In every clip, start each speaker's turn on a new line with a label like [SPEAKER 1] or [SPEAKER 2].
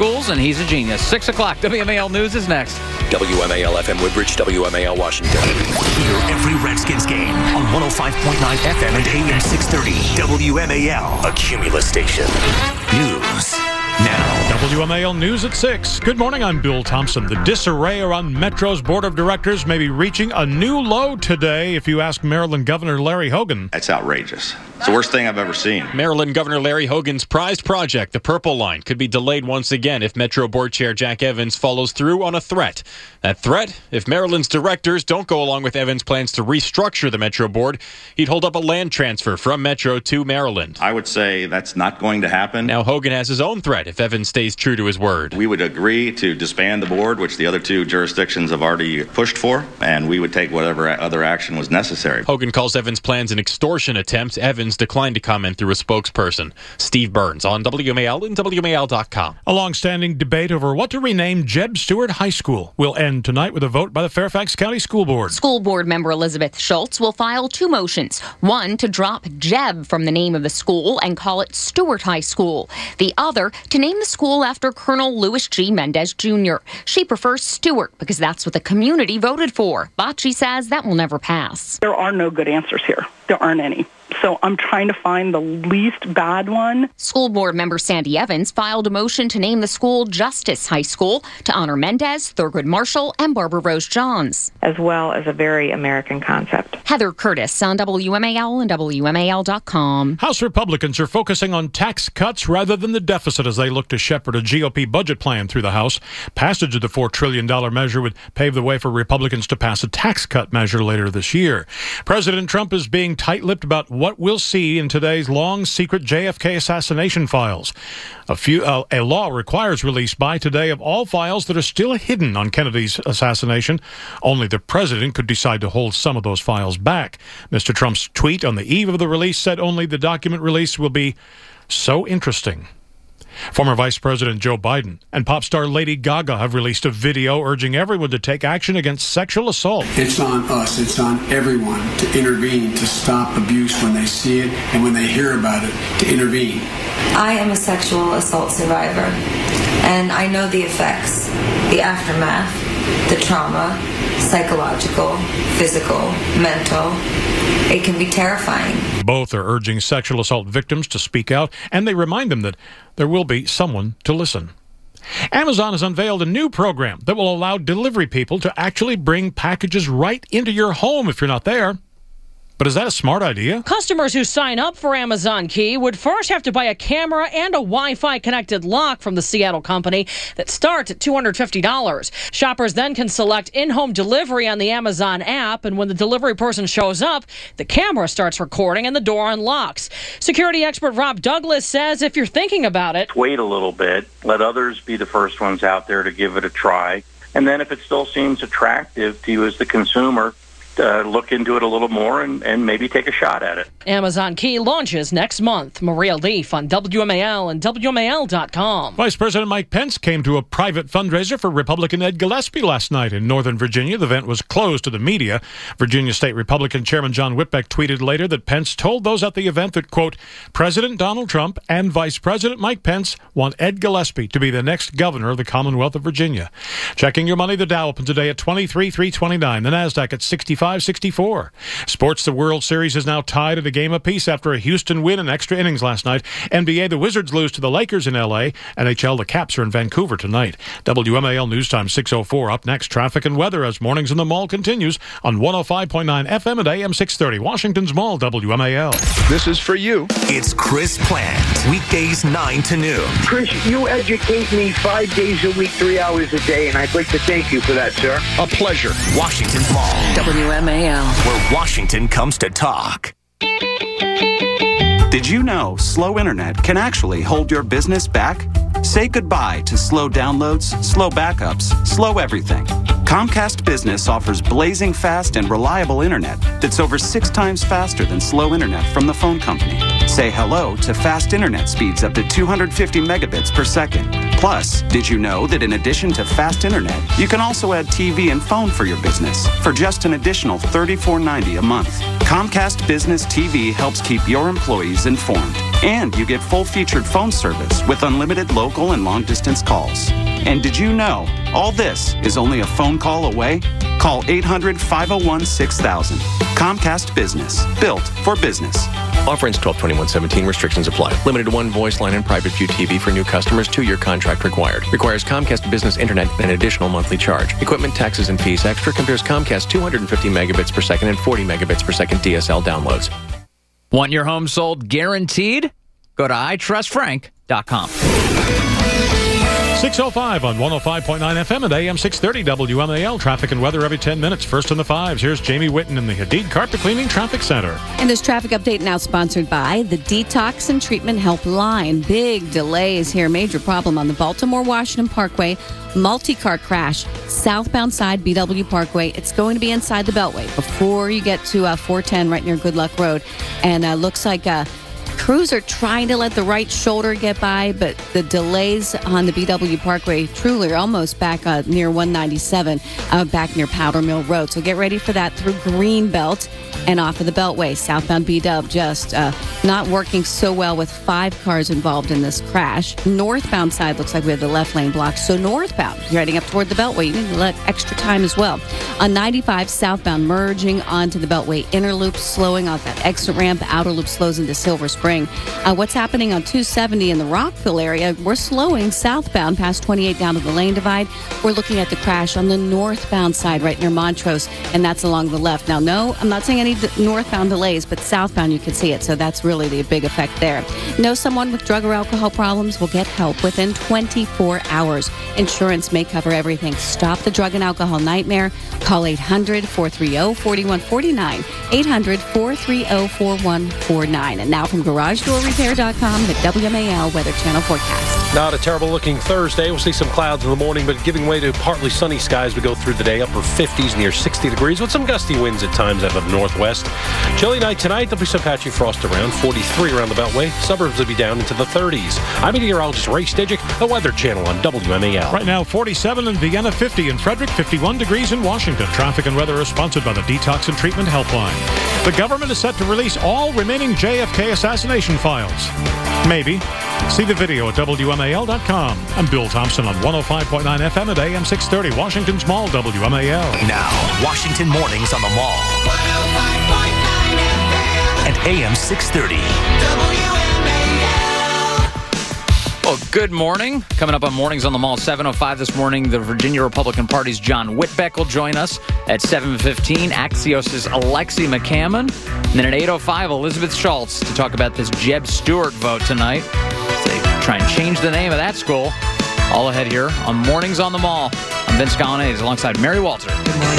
[SPEAKER 1] schools, and he's a genius. 6 o'clock, WMAL News is next.
[SPEAKER 2] WMAL FM Woodbridge, WMAL Washington.
[SPEAKER 3] Hear every Redskins game on 105.9 FM and AM 630. WMAL, a Cumulus station. News now.
[SPEAKER 4] WMAL News at 6. Good morning, I'm Bill Thompson. The disarray around Metro's board of directors may be reaching a new low today if you ask Maryland Governor Larry Hogan.
[SPEAKER 5] That's outrageous. It's the worst thing I've ever seen.
[SPEAKER 6] Maryland Governor Larry Hogan's prized project, the Purple Line, could be delayed once again if Metro Board Chair Jack Evans follows through on a threat. That threat, if Maryland's directors don't go along with Evans' plans to restructure the Metro Board, he'd hold up a land transfer from Metro to Maryland.
[SPEAKER 5] I would say that's not going to happen.
[SPEAKER 6] Now Hogan has his own threat if Evans stays true to his word.
[SPEAKER 5] We would agree to disband the board, which the other two jurisdictions have already pushed for, and we would take whatever other action was necessary.
[SPEAKER 6] Hogan calls Evans' plans an extortion attempt. Evans declined to comment through a spokesperson. Steve Burns on WMAL and WMAL.com.
[SPEAKER 4] A long-standing debate over what to rename Jeb Stuart High School will end tonight with a vote by the Fairfax County School Board.
[SPEAKER 7] School Board member Elizabeth Schultz will file two motions. One, to drop Jeb from the name of the school and call it Stuart High School. The other, to name the school after Colonel Louis G. Mendez Jr. She prefers Stuart because that's what the community voted for. But she says that will never pass.
[SPEAKER 8] There are no good answers here. There aren't any. So I'm trying to find the least bad one.
[SPEAKER 7] School Board member Sandy Evans filed a motion to name the school Justice High School to honor Mendez, Thurgood Marshall, and Barbara Rose Johns,
[SPEAKER 9] as well as a very American concept.
[SPEAKER 7] Heather Curtis on WMAL and WMAL.com.
[SPEAKER 4] House Republicans are focusing on tax cuts rather than the deficit as they look to shepherd a GOP budget plan through the House. Passage of the $4 trillion measure would pave the way for Republicans to pass a tax cut measure later this year. President Trump is being tight-lipped about what we'll see in today's long secret JFK assassination files. A law requires release by today of all files that are still hidden on Kennedy's assassination. Only the president could decide to hold some of those files back. Mr. Trump's tweet on the eve of the release said only the document release will be so interesting. Former Vice President Joe Biden and pop star Lady Gaga have released a video urging everyone to take action against sexual assault.
[SPEAKER 10] It's on us, it's on everyone to intervene, to stop abuse when they see it and when they hear about it, to intervene.
[SPEAKER 11] I am a sexual assault survivor, and I know the effects, the aftermath, the trauma, psychological, physical, mental. It can be terrifying.
[SPEAKER 4] Both are urging sexual assault victims to speak out, and they remind them that there will be someone to listen. Amazon has unveiled a new program that will allow delivery people to actually bring packages right into your home if you're not there. But is that a smart idea?
[SPEAKER 12] Customers who sign up for Amazon Key would first have to buy a camera and a Wi-Fi connected lock from the Seattle company that starts at $250. Shoppers then can select in-home delivery on the Amazon app, and when the delivery person shows up, the camera starts recording and the door unlocks. Security expert Rob Douglas says if you're thinking about it,
[SPEAKER 13] wait a little bit, let others be the first ones out there to give it a try, and then if it still seems attractive to you as the consumer, look into it a little more and maybe take a shot at it.
[SPEAKER 12] Amazon Key launches next month. Maria Leaf on WMAL and WMAL.com.
[SPEAKER 4] Vice President Mike Pence came to a private fundraiser for Republican Ed Gillespie last night in Northern Virginia. The event was closed to the media. Virginia State Republican Chairman John Whitbeck tweeted later that Pence told those at the event that, quote, President Donald Trump and Vice President Mike Pence want Ed Gillespie to be the next governor of the Commonwealth of Virginia. Checking your money, the Dow opened today at 23,329. The NASDAQ at 65.64. Sports, the World Series is now tied at a game apiece after a Houston win in extra innings last night. NBA, the Wizards lose to the Lakers in L.A. NHL, the Caps are in Vancouver tonight. WMAL News Time 6:04. Up next, traffic and weather as Mornings in the Mall continues on 105.9 FM and AM 630. Washington's Mall, WMAL.
[SPEAKER 14] This is for you.
[SPEAKER 3] It's Chris Plant, weekdays 9 to noon.
[SPEAKER 14] Chris, you educate me 5 days a week, 3 hours a day, and I'd like to thank you for that, sir.
[SPEAKER 3] A pleasure. Washington's Mall.
[SPEAKER 15] WMAL.
[SPEAKER 3] Where Washington comes to talk.
[SPEAKER 16] Did you know slow internet can actually hold your business back? Say goodbye to slow downloads, slow backups, slow everything. Comcast Business offers blazing fast and reliable internet that's over 6 times faster than slow internet from the phone company. Say hello to fast internet speeds up to 250 megabits per second. Plus, did you know that in addition to fast internet, you can also add TV and phone for your business for just an additional $34.90 a month? Comcast Business TV helps keep your employees informed. And you get full-featured phone service with unlimited local and long-distance calls. And did you know all this is only a phone call away? Call 800-501-6000. Comcast Business. Built for business.
[SPEAKER 2] Offer ends 12/21/17. Restrictions apply. Limited to one voice line and private view TV for new customers. 2-year contract required. Requires Comcast Business Internet and an additional monthly charge. Equipment, taxes, and fees extra. Compares Comcast 250 megabits per second and 40 megabits per second DSL downloads.
[SPEAKER 1] Want your home sold guaranteed? Go to itrustfrank.com.
[SPEAKER 4] 6:05 on 105.9 FM and AM 630 WMAL. Traffic and weather every 10 minutes. First in the fives. Here's Jamie Whitten in the Hadid Carpet Cleaning Traffic Center.
[SPEAKER 15] And this traffic update now sponsored by the Detox and Treatment Helpline. Big delays here. Major problem on the Baltimore-Washington Parkway. Multi-car crash. Southbound side, BW Parkway. It's going to be inside the Beltway before you get to 410 right near Good Luck Road. And looks like crews are trying to let the right shoulder get by, but the delays on the BW Parkway truly are almost back near 197, back near Powder Mill Road. So get ready for that through Greenbelt and off of the Beltway. Southbound BW just not working so well with 5 cars involved in this crash. Northbound side looks like we have the left lane blocked. So northbound, you're heading up toward the Beltway. You need to let extra time as well. On 95 southbound, merging onto the Beltway inner loop, slowing off that exit ramp. Outer loop slows into Silver Spring. What's happening on 270 in the Rockville area? We're slowing southbound past 28 down to the lane divide. We're looking at the crash on the northbound side right near Montrose, and that's along the left. Now, no, I'm not saying any northbound delays, but southbound you can see it, so that's really the big effect there. Know someone with drug or alcohol problems will get help within 24 hours. Insurance may cover everything. Stop the drug and alcohol nightmare. Call 800-430-4149, 800-430-4149. And now from GarageDoorRepair.com, the WMAL Weather Channel forecast.
[SPEAKER 17] Not a terrible-looking Thursday. We'll see some clouds in the morning, but giving way to partly sunny skies as we go through the day. Upper 50s, near 60 degrees, with some gusty winds at times out of the northwest. Chilly night tonight. There'll be some patchy frost around. 43 around the Beltway. Suburbs will be down into the 30s. I'm meteorologist Ray Stidgick, the Weather Channel on WMAL.
[SPEAKER 4] Right now, 47 in Vienna, 50 in Frederick, 51 degrees in Washington. Traffic and weather are sponsored by the Detox and Treatment Helpline. The government is set to release all remaining JFK assassination files. Maybe. See the video at WMAL.com. I'm Bill Thompson on 105.9 FM at AM 630, Washington's Mall, WMAL.
[SPEAKER 3] Now, Washington Mornings on the Mall. 105.9 FM. And AM 630.
[SPEAKER 1] Well, good morning. Coming up on Mornings on the Mall, 7:05 this morning, the Virginia Republican Party's John Whitbeck will join us. At 7:15, Axios' Alexi McCammon. And then at 8:05, Elizabeth Schultz to talk about this Jeb Stuart vote tonight. They try and change the name of that school. All ahead here on Mornings on the Mall. I'm Vince Galanese alongside Mary Walter. Good morning.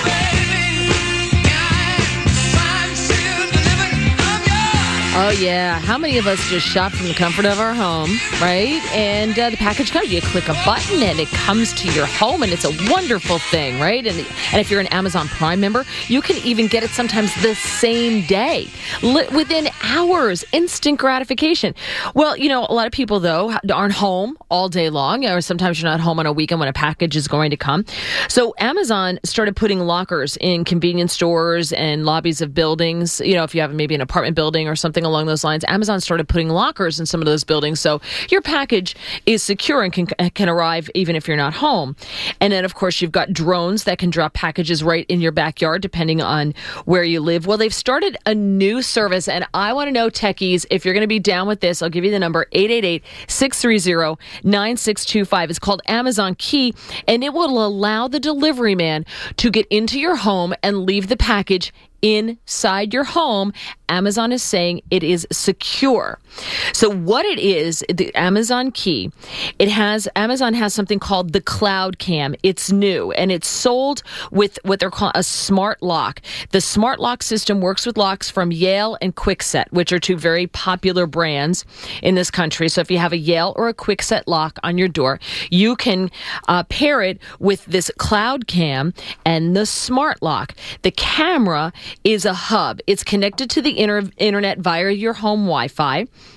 [SPEAKER 12] Oh, yeah. How many of us just shop from the comfort of our home, right? And the package comes. You click a button, and it comes to your home, and it's a wonderful thing, right? And if you're an Amazon Prime member, you can even get it sometimes the same day, within hours, instant gratification. Well, you know, a lot of people, though, aren't home all day long, or sometimes you're not home on a weekend when a package is going to come. So Amazon started putting lockers in convenience stores and lobbies of buildings. You know, if you have maybe an apartment building or something along those lines, Amazon started putting lockers in some of those buildings, so your package is secure and can arrive even if you're not home. And then, of course, you've got drones that can drop packages right in your backyard, depending on where you live. Well, they've started a new service, and I want to know, techies, if you're going to be down with this. I'll give you the number, 888-630-9625. It's called Amazon Key, and it will allow the delivery man to get into your home and leave the package inside your home. Amazon is saying it is secure. So what it is, the Amazon Key, Amazon has something called the Cloud Cam. It's new, and it's sold with what they're calling a smart lock. The smart lock system works with locks from Yale and Kwikset, which are two very popular brands in this country. So if you have a Yale or a Kwikset lock on your door, you can pair it with this Cloud Cam and the smart lock. The camera is a hub. It's connected to the internet via your home Wi-Fi.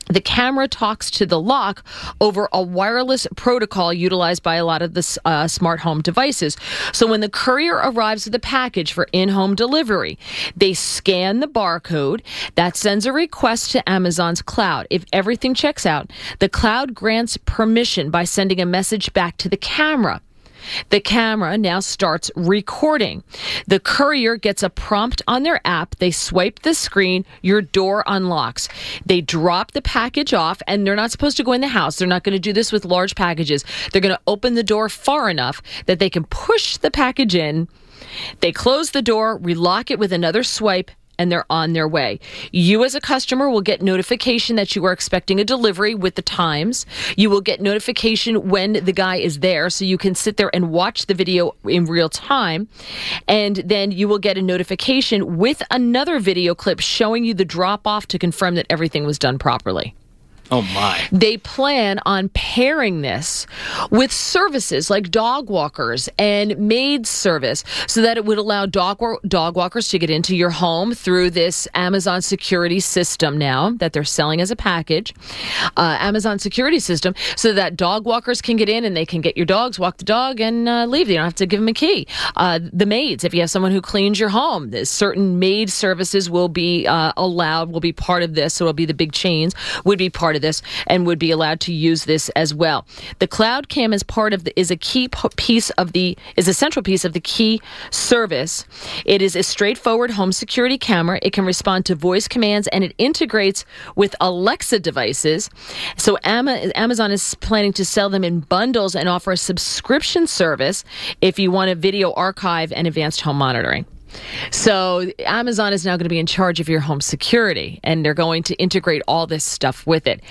[SPEAKER 12] The camera talks to the lock over a wireless protocol utilized by a lot of the smart home devices. So when the courier arrives with a package for in-home delivery, they scan the barcode. That sends a request to Amazon's cloud. If everything checks out, the cloud grants permission by sending a message back to the camera. The camera now starts recording. The courier gets a prompt on their app. They swipe the screen. Your door unlocks. They drop the package off, and they're not supposed to go in the house. They're not going to do this with large packages. They're going to open the door far enough that they can push the package in. They close the door, relock it with another swipe, and they're on their way. You as a customer will get notification that you are expecting a delivery with the times. You will get notification when the guy is there, so you can sit there and watch the video in real time. And then you will get a notification with another video clip showing you the drop-off to confirm that everything was done properly.
[SPEAKER 1] Oh, my.
[SPEAKER 12] They plan on pairing this with services like dog walkers and maid service so that it would allow dog walkers to get into your home through this Amazon security system now that they're selling as a package. Amazon security system so that dog walkers can get in and they can get your dogs, walk the dog, and leave. You don't have to give them a key. The maids, if you have someone who cleans your home, certain maid services will be allowed, will be part of this. So it'll be the big chains would be part of this and would be allowed to use this as well. The Cloud Cam is is a central piece of the Key service. It is a straightforward home security camera. It can respond to voice commands and it integrates with Alexa devices. So Amazon is planning to sell them in bundles and offer a subscription service if you want a video archive and advanced home monitoring. So Amazon is now going to be in charge of your home security, and they're going to integrate all this stuff with it.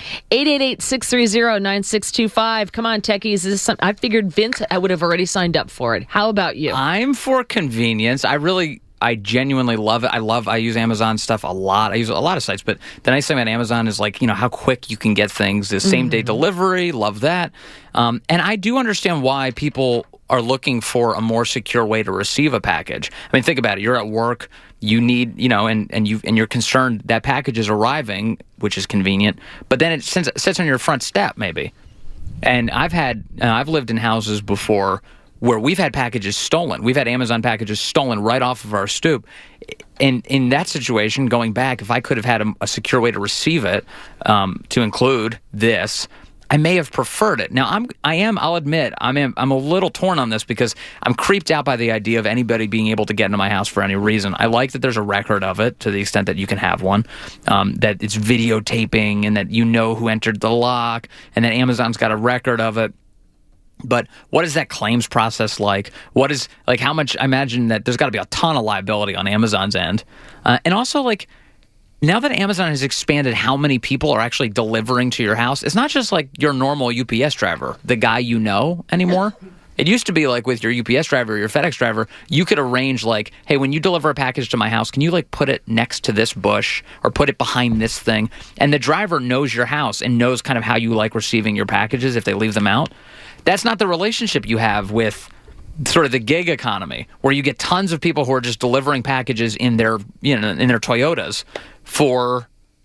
[SPEAKER 12] 888-630-9625. Come on, techies. Is this I figured Vince would have already signed up for it. How about you?
[SPEAKER 1] I'm for convenience. I genuinely love it. I use Amazon stuff a lot. I use a lot of sites, but the nice thing about Amazon is how quick you can get things. The same day delivery, love that. And I do understand why people are looking for a more secure way to receive a package. I mean, think about it. You're at work, you need, and you're concerned that package is arriving, which is convenient, but then it sits on your front step maybe. And I've lived in houses before where we've had packages stolen. We've had Amazon packages stolen right off of our stoop. And in that situation, going back, if I could have had a secure way to receive it, to include this, I may have preferred it. Now, I'll admit, I'm a little torn on this because I'm creeped out by the idea of anybody being able to get into my house for any reason. I like that there's a record of it to the extent that you can have one, that it's videotaping and that you know who entered the lock and that Amazon's got a record of it. But what is that claims process like? What is, how much, I imagine that there's got to be a ton of liability on Amazon's end. And also, now that Amazon has expanded how many people are actually delivering to your house, it's not just your normal UPS driver, the guy you know anymore. It used to be with your UPS driver or your FedEx driver, you could arrange hey, when you deliver a package to my house, can you put it next to this bush or put it behind this thing? And the driver knows your house and knows kind of how you like receiving your packages if they leave them out. That's not the relationship you have with sort of the gig economy, where you get tons of people who are just delivering packages in their Toyotas for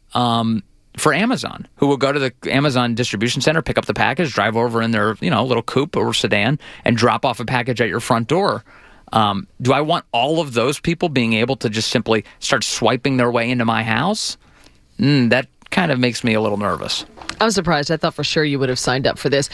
[SPEAKER 1] Amazon, who will go to the Amazon distribution center, pick up the package, drive over in their little coupe or sedan, and drop off a package at your front door. Do I want all of those people being able to just simply start swiping their way into my house? That kind of makes me a little nervous.
[SPEAKER 12] I'm surprised. I thought for sure you would have signed up for this.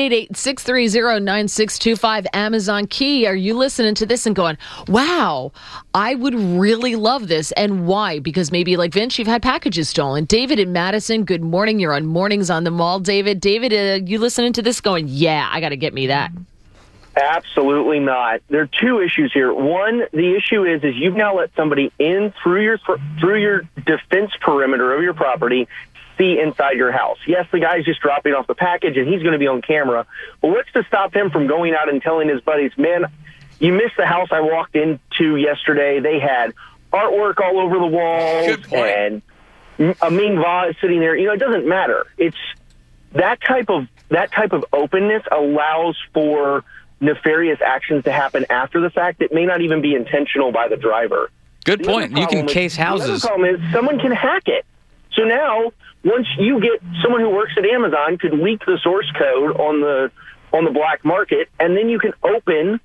[SPEAKER 12] 888-630-9625, Amazon Key. Are you listening to this and going, wow, I would really love this? And why? Because maybe like Vince, you've had packages stolen. David in Madison, good morning. You're on Mornings on the Mall. David, you listening to this going, yeah, I got to get me that.
[SPEAKER 14] Absolutely not. There are two issues here. One, the issue is you've now let somebody in through your defense perimeter of your property, see inside your house. Yes, the guy's just dropping off the package and he's going to be on camera. But what's to stop him from going out and telling his buddies, man, you missed the house I walked into yesterday. They had artwork all over the walls and a Ming vase sitting there. It doesn't matter. It's that type of openness allows for nefarious actions to happen after the fact that may not even be intentional by the driver.
[SPEAKER 1] Good point. You can case houses.
[SPEAKER 14] The other problem is someone can hack it. So now once you get someone who works at Amazon could leak the source code on the black market, and then you can open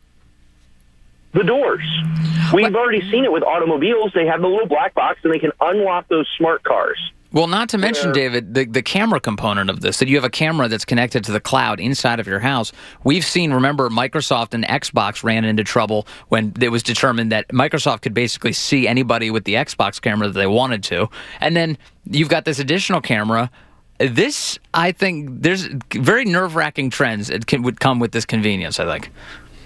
[SPEAKER 14] the doors. We've already seen it with automobiles. They have the little black box, and they can unlock those smart cars.
[SPEAKER 1] Well, not to mention, David, the camera component of this, that you have a camera that's connected to the cloud inside of your house. We've seen, remember, Microsoft and Xbox ran into trouble when it was determined that Microsoft could basically see anybody with the Xbox camera that they wanted to. And then you've got this additional camera. This, I think, there's very nerve-wracking trends that would come with this convenience, I think.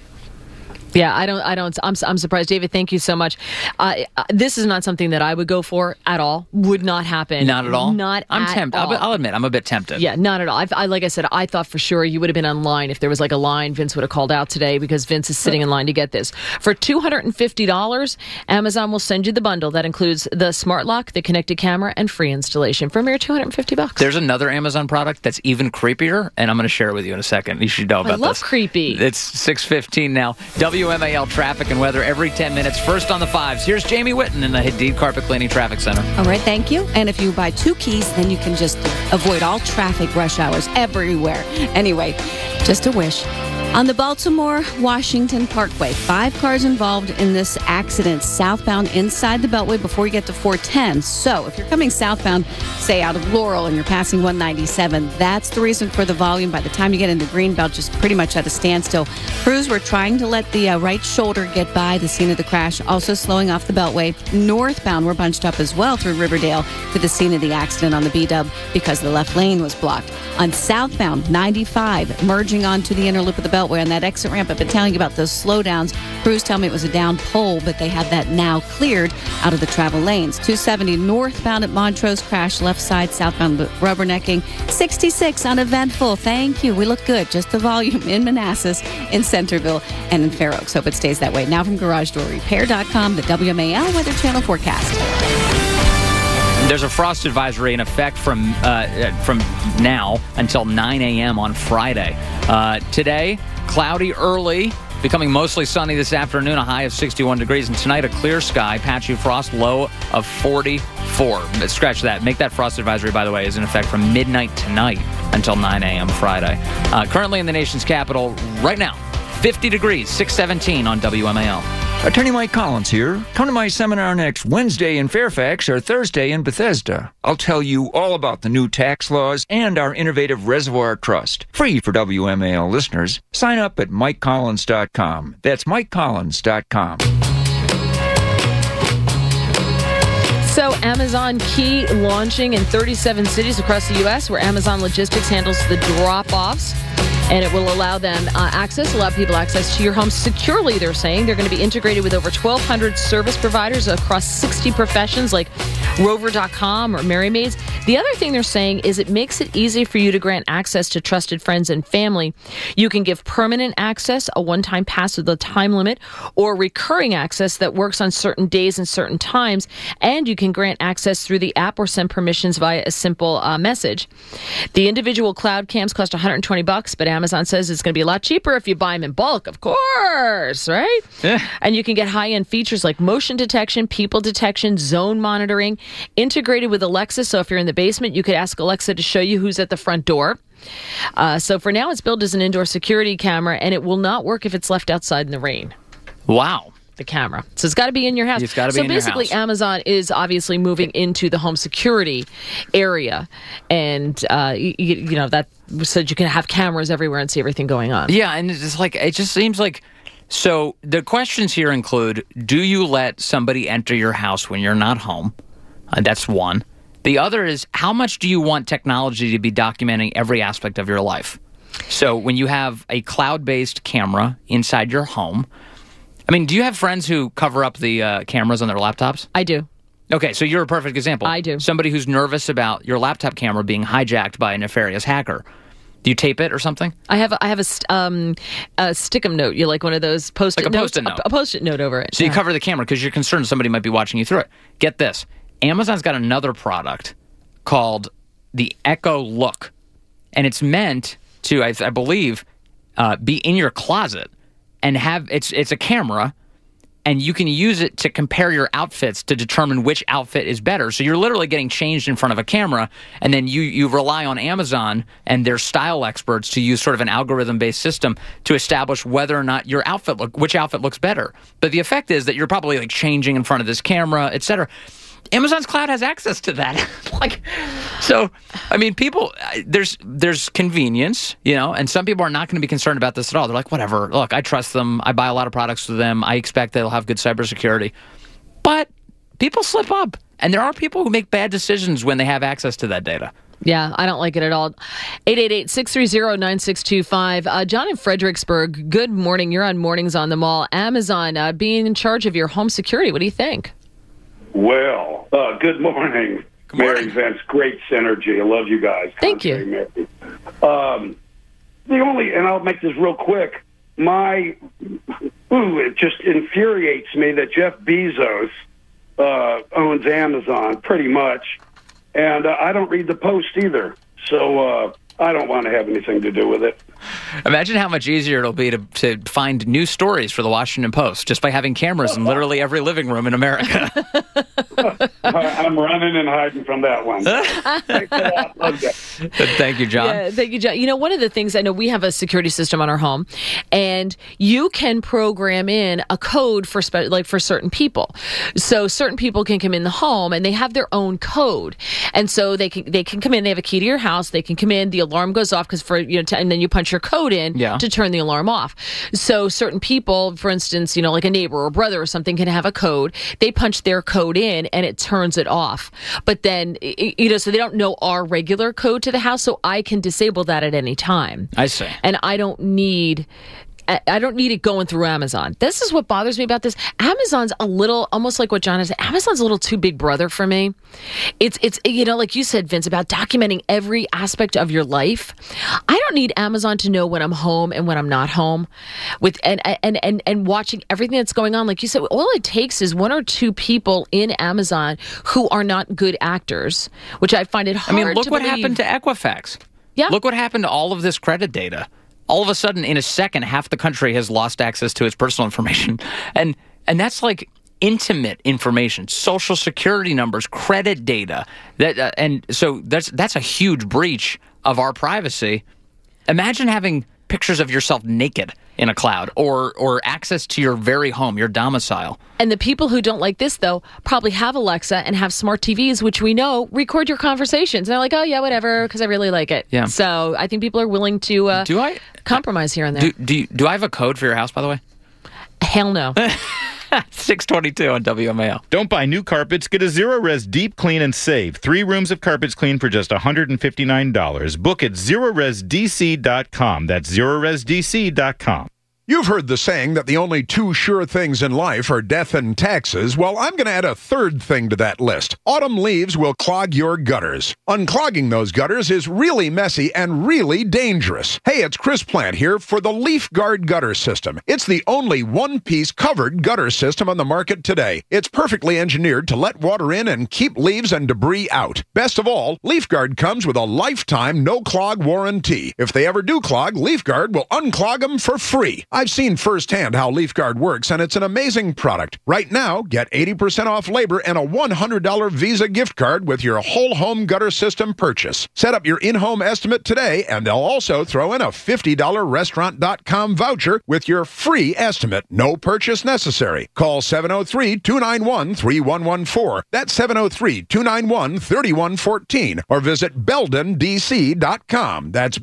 [SPEAKER 12] Yeah, I'm surprised. David, thank you so much. This is not something that I would go for at all. Would not happen.
[SPEAKER 1] Not at all?
[SPEAKER 12] I'm
[SPEAKER 1] tempted. I'll admit, I'm a bit tempted.
[SPEAKER 12] Yeah, not at all. Like I said, I thought for sure you would have been online. If there was like a line, Vince would have called out today because Vince is sitting in line to get this. For $250, Amazon will send you the bundle that includes the smart lock, the connected camera, and free installation for a mere $250.
[SPEAKER 1] There's another Amazon product that's even creepier, and I'm going to share it with you in a second. You should know about this.
[SPEAKER 12] I love creepy.
[SPEAKER 1] It's 6:15 now. WMAL traffic and weather every 10 minutes. First on the 5s. Here's Jamie Whitten in the Hadid Carpet Cleaning Traffic Center.
[SPEAKER 15] All right, thank you. And if you buy 2 keys, then you can just avoid all traffic rush hours everywhere. Anyway, just a wish. On the Baltimore-Washington Parkway, 5 cars involved in this accident southbound inside the Beltway before you get to 410. So if you're coming southbound, say out of Laurel, and you're passing 197, that's the reason for the volume. By the time you get into Greenbelt, just pretty much at a standstill. Crews were trying to let the right shoulder get by the scene of the crash, also slowing off the Beltway. Northbound, we're bunched up as well through Riverdale to the scene of the accident on the B-Dub because the left lane was blocked. On southbound, 95, merging onto the inner loop of the Beltway on that exit ramp. I've been telling you about those slowdowns. Crews tell me it was a down pole, but they had that now cleared out of the travel lanes. 270 northbound at Montrose, crash left side, southbound rubbernecking. 66 uneventful. Thank you. We look good. Just the volume in Manassas, in Centerville, and in Fair Oaks. Hope it stays that way. Now from GarageDoorRepair.com, the WMAL Weather Channel forecast.
[SPEAKER 1] There's a frost advisory in effect from now until 9 a.m. on Friday. Today, cloudy early, becoming mostly sunny this afternoon, a high of 61 degrees. And tonight, a clear sky, patchy frost, low of 44. But scratch that. Make that frost advisory, by the way, is in effect from midnight tonight until 9 a.m. Friday. Currently in the nation's capital right now, 50 degrees, 617 on WMAL.
[SPEAKER 18] Attorney Mike Collins here. Come to my seminar next Wednesday in Fairfax or Thursday in Bethesda. I'll tell you all about the new tax laws and our innovative Reservoir Trust. Free for WMAL listeners. Sign up at MikeCollins.com. That's MikeCollins.com.
[SPEAKER 12] So Amazon Key launching in 37 cities across the U.S. where Amazon Logistics handles the drop-offs. And it will allow people access to your home securely, they're saying. They're going to be integrated with over 1,200 service providers across 60 professions like Rover.com or Merry Maids. The other thing they're saying is it makes it easy for you to grant access to trusted friends and family. You can give permanent access, a one-time pass with a time limit, or recurring access that works on certain days and certain times. And you can grant access through the app or send permissions via a simple message. The individual cloud cams cost $120, but Amazon says it's going to be a lot cheaper if you buy them in bulk, of course, right?
[SPEAKER 1] Yeah.
[SPEAKER 12] And you can get high-end features like motion detection, people detection, zone monitoring, integrated with Alexa. So if you're in the basement, you could ask Alexa to show you who's at the front door. So for now, it's billed as an indoor security camera, and it will not work if it's left outside in the rain.
[SPEAKER 1] Wow.
[SPEAKER 12] The camera. So it's got to be in your house.
[SPEAKER 1] It's got to be in your house.
[SPEAKER 12] So basically, Amazon is obviously moving into the home security area. And, that said you can have cameras everywhere and see everything going on.
[SPEAKER 1] Yeah, and it's like, it just seems like, so the questions here include, do you let somebody enter your house when you're not home? That's one. The other is, how much do you want technology to be documenting every aspect of your life? So when you have a cloud-based camera inside your home, I mean, do you have friends who cover up the cameras on their laptops?
[SPEAKER 12] I do.
[SPEAKER 1] Okay, so you're a perfect example.
[SPEAKER 12] I do.
[SPEAKER 1] Somebody who's nervous about your laptop camera being hijacked by a nefarious hacker. Do you tape it or something?
[SPEAKER 12] I have a Stickum note. You like one of those post-it
[SPEAKER 1] like a
[SPEAKER 12] notes?
[SPEAKER 1] Post-it note.
[SPEAKER 12] A Post-it note over it.
[SPEAKER 1] So you cover the camera because you're concerned somebody might be watching you through it. Get this. Amazon's got another product called the Echo Look. And it's meant to, I believe, be in your closet and have it's a camera, and you can use it to compare your outfits to determine which outfit is better. So you're literally getting changed in front of a camera, and then you rely on Amazon and their style experts to use sort of an algorithm-based system to establish whether or not which outfit looks better. But the effect is that you're probably like changing in front of this camera, etc. Amazon's cloud has access to that. So, I mean, people, there's convenience, and some people are not going to be concerned about this at all. They're like, whatever, look, I trust them. I buy a lot of products from them. I expect they'll have good cybersecurity. But people slip up, and there are people who make bad decisions when they have access to that data.
[SPEAKER 12] Yeah, I don't like it at all. 888-630-9625. John in Fredericksburg, good morning. You're on Mornings on the Mall. Amazon being in charge of your home security. What do you think?
[SPEAKER 19] Well, good morning, Mary Vince. Great synergy. I love you guys.
[SPEAKER 12] Thank you.
[SPEAKER 19] And I'll make this real quick. It just infuriates me that Jeff Bezos owns Amazon pretty much, and I don't read the Post either. So I don't want to have anything to do with it.
[SPEAKER 1] Imagine how much easier it'll be to find news stories for the Washington Post just by having cameras in literally every living room in America.
[SPEAKER 19] I'm running and hiding from that one.
[SPEAKER 1] Thank you, John.
[SPEAKER 12] Yeah, thank you, John. One of the things, I know we have a security system on our home, and you can program in a code for certain people. So certain people can come in the home, and they have their own code. And so they can come in, they have a key to your house, they can come in, the alarm goes off and then you punch your code in to turn the alarm off. So certain people, for instance, like a neighbor or brother or something, can have a code. They punch their code in and it turns it off. But then, so they don't know our regular code to the house, so I can disable that at any time.
[SPEAKER 1] I see.
[SPEAKER 12] And I don't need it going through Amazon. This is what bothers me about this. Amazon's a little, almost like what John has said, Amazon's a little too big brother for me. It's like you said, Vince, about documenting every aspect of your life. I don't need Amazon to know when I'm home and when I'm not home, and watching everything that's going on. Like you said, all it takes is one or two people in Amazon who are not good actors, which I find it hard to believe.
[SPEAKER 1] Look what happened to Equifax.
[SPEAKER 12] Yeah.
[SPEAKER 1] Look what happened to all of this credit data. All of a sudden, in a second, half the country has lost access to its personal information. And that's like intimate information, social security numbers, credit data. And so that's a huge breach of our privacy. Imagine having pictures of yourself naked in a cloud or access to your very home, your domicile.
[SPEAKER 12] And the people who don't like this, though, probably have Alexa and have smart TVs, which we know record your conversations. And they're like, oh, yeah, whatever, because I really like it.
[SPEAKER 1] Yeah.
[SPEAKER 12] So I think people are willing to compromise here and there.
[SPEAKER 1] Do I have a code for your house, by the way?
[SPEAKER 12] Hell no.
[SPEAKER 1] 622 on WMAL.
[SPEAKER 20] Don't buy new carpets. Get a Zero-Res Deep Clean and save. 3 rooms of carpets clean for just $159. Book at ZeroResDC.com. That's ZeroResDC.com.
[SPEAKER 21] You've heard the saying that the only 2 sure things in life are death and taxes. Well, I'm going to add a third thing to that list. Autumn leaves will clog your gutters. Unclogging those gutters is really messy and really dangerous. Hey, it's Chris Plant here for the Leaf Guard Gutter System. It's the only one-piece covered gutter system on the market today. It's perfectly engineered to let water in and keep leaves and debris out. Best of all, Leaf Guard comes with a lifetime no-clog warranty. If they ever do clog, Leaf Guard will unclog them for free. I've seen firsthand how Leaf Guard works, and it's an amazing product. Right now, get 80% off labor and a $100 Visa gift card with your whole home gutter system purchase. Set up your in-home estimate today, and they'll also throw in a $50 Restaurant.com voucher with your free estimate. No purchase necessary. Call 703-291-3114. That's 703-291-3114. Or visit BeldonDC.com. That's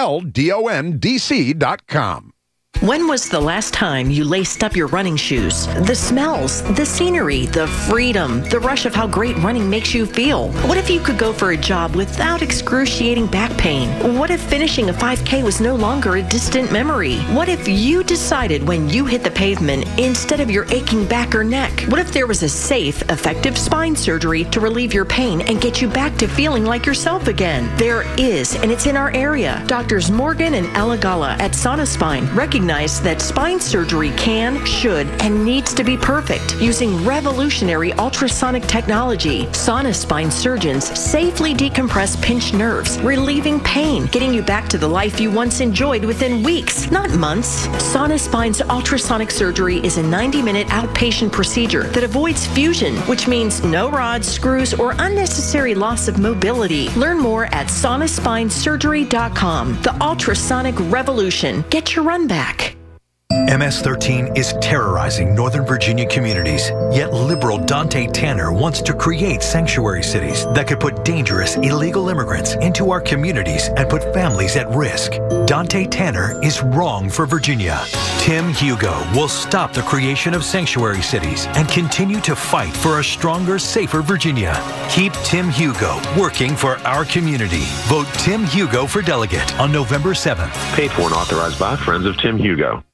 [SPEAKER 21] BeldonDC.com.
[SPEAKER 22] When was the last time you laced up your running shoes? The smells, the scenery, the freedom, the rush of how great running makes you feel. What if you could go for a jog without excruciating back pain? What if finishing a 5K was no longer a distant memory? What if you decided when you hit the pavement instead of your aching back or neck? What if there was a safe, effective spine surgery to relieve your pain and get you back to feeling like yourself again? There is, and it's in our area. Doctors Morgan and Ella Gala at Sana Spine recognize recognize that spine surgery can, should, and needs to be perfect. Using revolutionary ultrasonic technology, Sonospine surgeons safely decompress pinched nerves, relieving pain, getting you back to the life you once enjoyed within weeks, not months. Sonospine's ultrasonic surgery is a 90-minute outpatient procedure that avoids fusion, which means no rods, screws, or unnecessary loss of mobility. Learn more at sonospinesurgery.com. The ultrasonic revolution. Get your run back.
[SPEAKER 5] MS-13 is terrorizing Northern Virginia communities, yet liberal Dante Tanner wants to create sanctuary cities that could put dangerous illegal immigrants into our communities and put families at risk. Dante Tanner is wrong for Virginia. Tim Hugo will stop the creation of sanctuary cities and continue to fight for a stronger, safer Virginia. Keep Tim Hugo working for our community. Vote Tim Hugo for delegate on November 7th.
[SPEAKER 6] Paid for and authorized by Friends of Tim Hugo.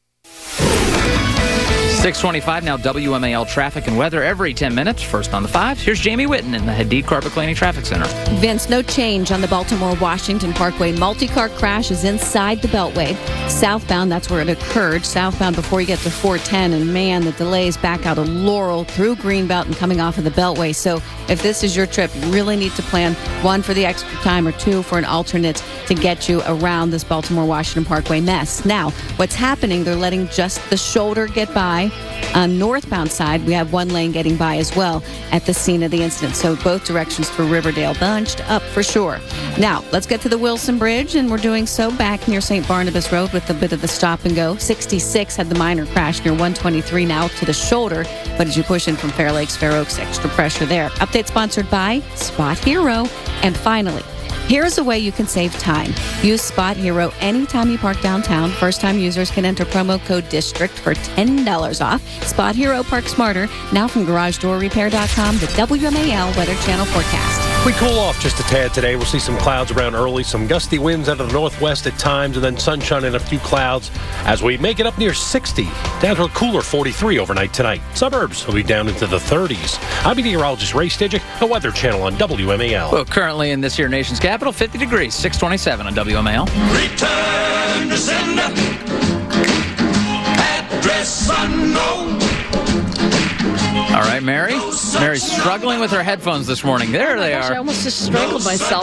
[SPEAKER 1] 6:25 now, WMAL traffic and weather every 10 minutes. First on the 5s, here's Jamie Whitten in the Hadid Carpet Cleaning Traffic Center.
[SPEAKER 15] Vince, no change on the Baltimore-Washington Parkway. Multi-car crash is inside the Beltway. Southbound, that's where it occurred. Southbound before you get to 410. And man, the delays back out of Laurel through Greenbelt and coming off of the Beltway. So if this is your trip, you really need to plan, one, for the extra time, or two, for an alternate to get you around this Baltimore-Washington Parkway mess. Now, what's happening, they're letting just the shoulder get by. On northbound side, we have one lane getting by as well at the scene of the incident. So both directions for Riverdale bunched up for sure. Now, let's get to the Wilson Bridge, and we're doing so back near St. Barnabas Road with a bit of the stop and go. 66 had the minor crash near 123 now to the shoulder, but as you push in from Fair Lakes, Fair Oaks, extra pressure there. Update sponsored by Spot Hero. And finally, here's a way you can save time. Use Spot Hero anytime you park downtown. First-time users can enter promo code DISTRICT for $10 off. Spot Hero, park smarter. Now from GarageDoorRepair.com, the WMAL Weather Channel forecast.
[SPEAKER 17] We cool off just a tad today. We'll see some clouds around early, some gusty winds out of the northwest at times, and then sunshine and a few clouds as we make it up near 60. Down to a cooler 43 overnight tonight. Suburbs will be down into the 30s. I'm meteorologist Ray Stidgick, the Weather Channel on WMAL.
[SPEAKER 1] Well, currently in this here nation's capital, 50 degrees, 627 on WMAL.
[SPEAKER 3] Return to sender. Address unknown.
[SPEAKER 1] All right, Mary. Mary's struggling with her headphones this morning. There they are.
[SPEAKER 12] I almost just strangled myself.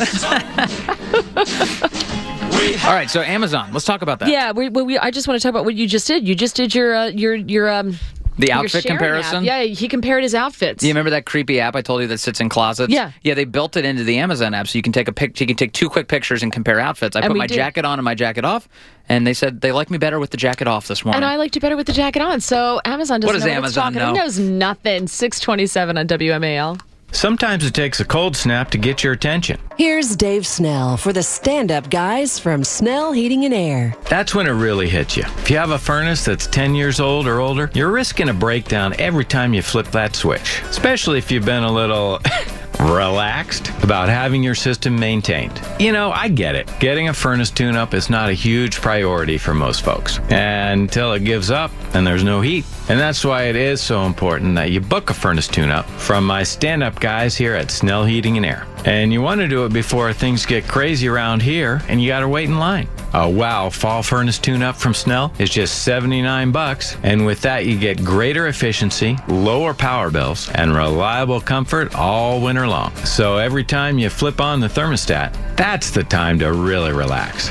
[SPEAKER 1] All right, so Amazon. Let's talk about that.
[SPEAKER 12] Yeah, I just want to talk about what you just did. You just did your
[SPEAKER 1] the outfit comparison?
[SPEAKER 12] App. Yeah, he compared his outfits.
[SPEAKER 1] Do you remember that creepy app I told you that sits in closets?
[SPEAKER 12] Yeah.
[SPEAKER 1] Yeah, they built it into the Amazon app, so you can take you can take two quick pictures and compare outfits. I put my jacket on and my jacket off, and they said they like me better with the jacket off this morning.
[SPEAKER 12] And I liked you better with the jacket on, so Amazon doesn't know what's talking.
[SPEAKER 1] Know?
[SPEAKER 12] He knows nothing. 627 on WMAL.
[SPEAKER 23] Sometimes it takes a cold snap to get your attention.
[SPEAKER 24] Here's Dave Snell for the stand-up guys from Snell Heating and Air.
[SPEAKER 23] That's when it really hits you. If you have a furnace that's 10 years old or older, you're risking a breakdown every time you flip that switch, especially if you've been a little relaxed about having your system maintained. You know, I get it. Getting a furnace tune-up is not a huge priority for most folks until it gives up and there's no heat. And that's why it is so important that you book a furnace tune-up from my stand-up guys here at Snell Heating and Air. And you want to do it before things get crazy around here and you got to wait in line. A wow fall furnace tune-up from Snell is just $79, and with that you get greater efficiency, lower power bills, and reliable comfort all winter long. So every time you flip on the thermostat, that's the time to really relax.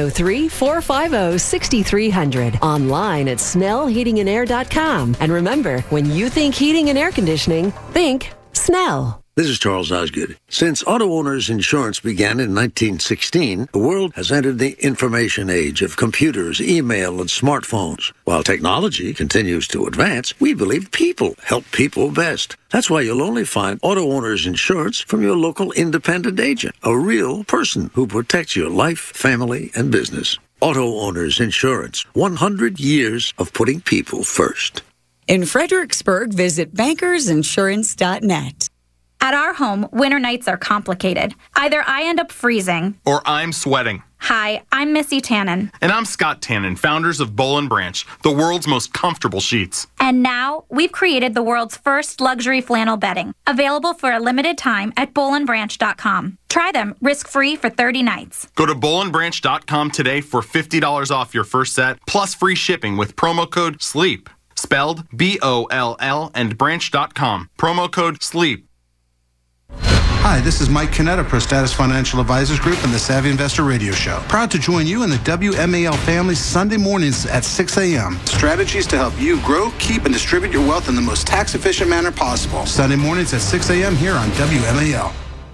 [SPEAKER 24] 703-450-6300. Online at snellheatingandair.com. And remember, when you think heating and air conditioning, think Snell.
[SPEAKER 25] This is Charles Osgood. Since auto owners insurance began in 1916, the world has entered the information age of computers, email, and smartphones. While technology continues to advance, we believe people help people best. That's why you'll only find auto owners insurance from your local independent agent, a real person who protects your life, family, and business. Auto owners insurance, 100 years of putting people first.
[SPEAKER 26] In Fredericksburg, visit bankersinsurance.net.
[SPEAKER 27] At our home, winter nights are complicated. Either I end up freezing,
[SPEAKER 28] or I'm sweating.
[SPEAKER 7] Hi, I'm Missy Tannen.
[SPEAKER 8] And I'm Scott Tannen, founders of Boll & Branch, the world's most comfortable sheets.
[SPEAKER 7] And now, we've created the world's first luxury flannel bedding, available for a limited time at bollandbranch.com. Try them risk-free for 30 nights.
[SPEAKER 8] Go to bollandbranch.com today for $50 off your first set, plus free shipping with promo code SLEEP. Spelled B-O-L-L and branch.com. Promo code SLEEP.
[SPEAKER 9] Hi, this is Mike Canetta, Prostatus Financial Advisors Group and the Savvy Investor Radio Show. Proud to join you in the WMAL family Sunday mornings at 6 a.m. Strategies to help you grow, keep, and distribute your wealth in the most tax-efficient manner possible. Sunday mornings at 6 a.m. here on WMAL.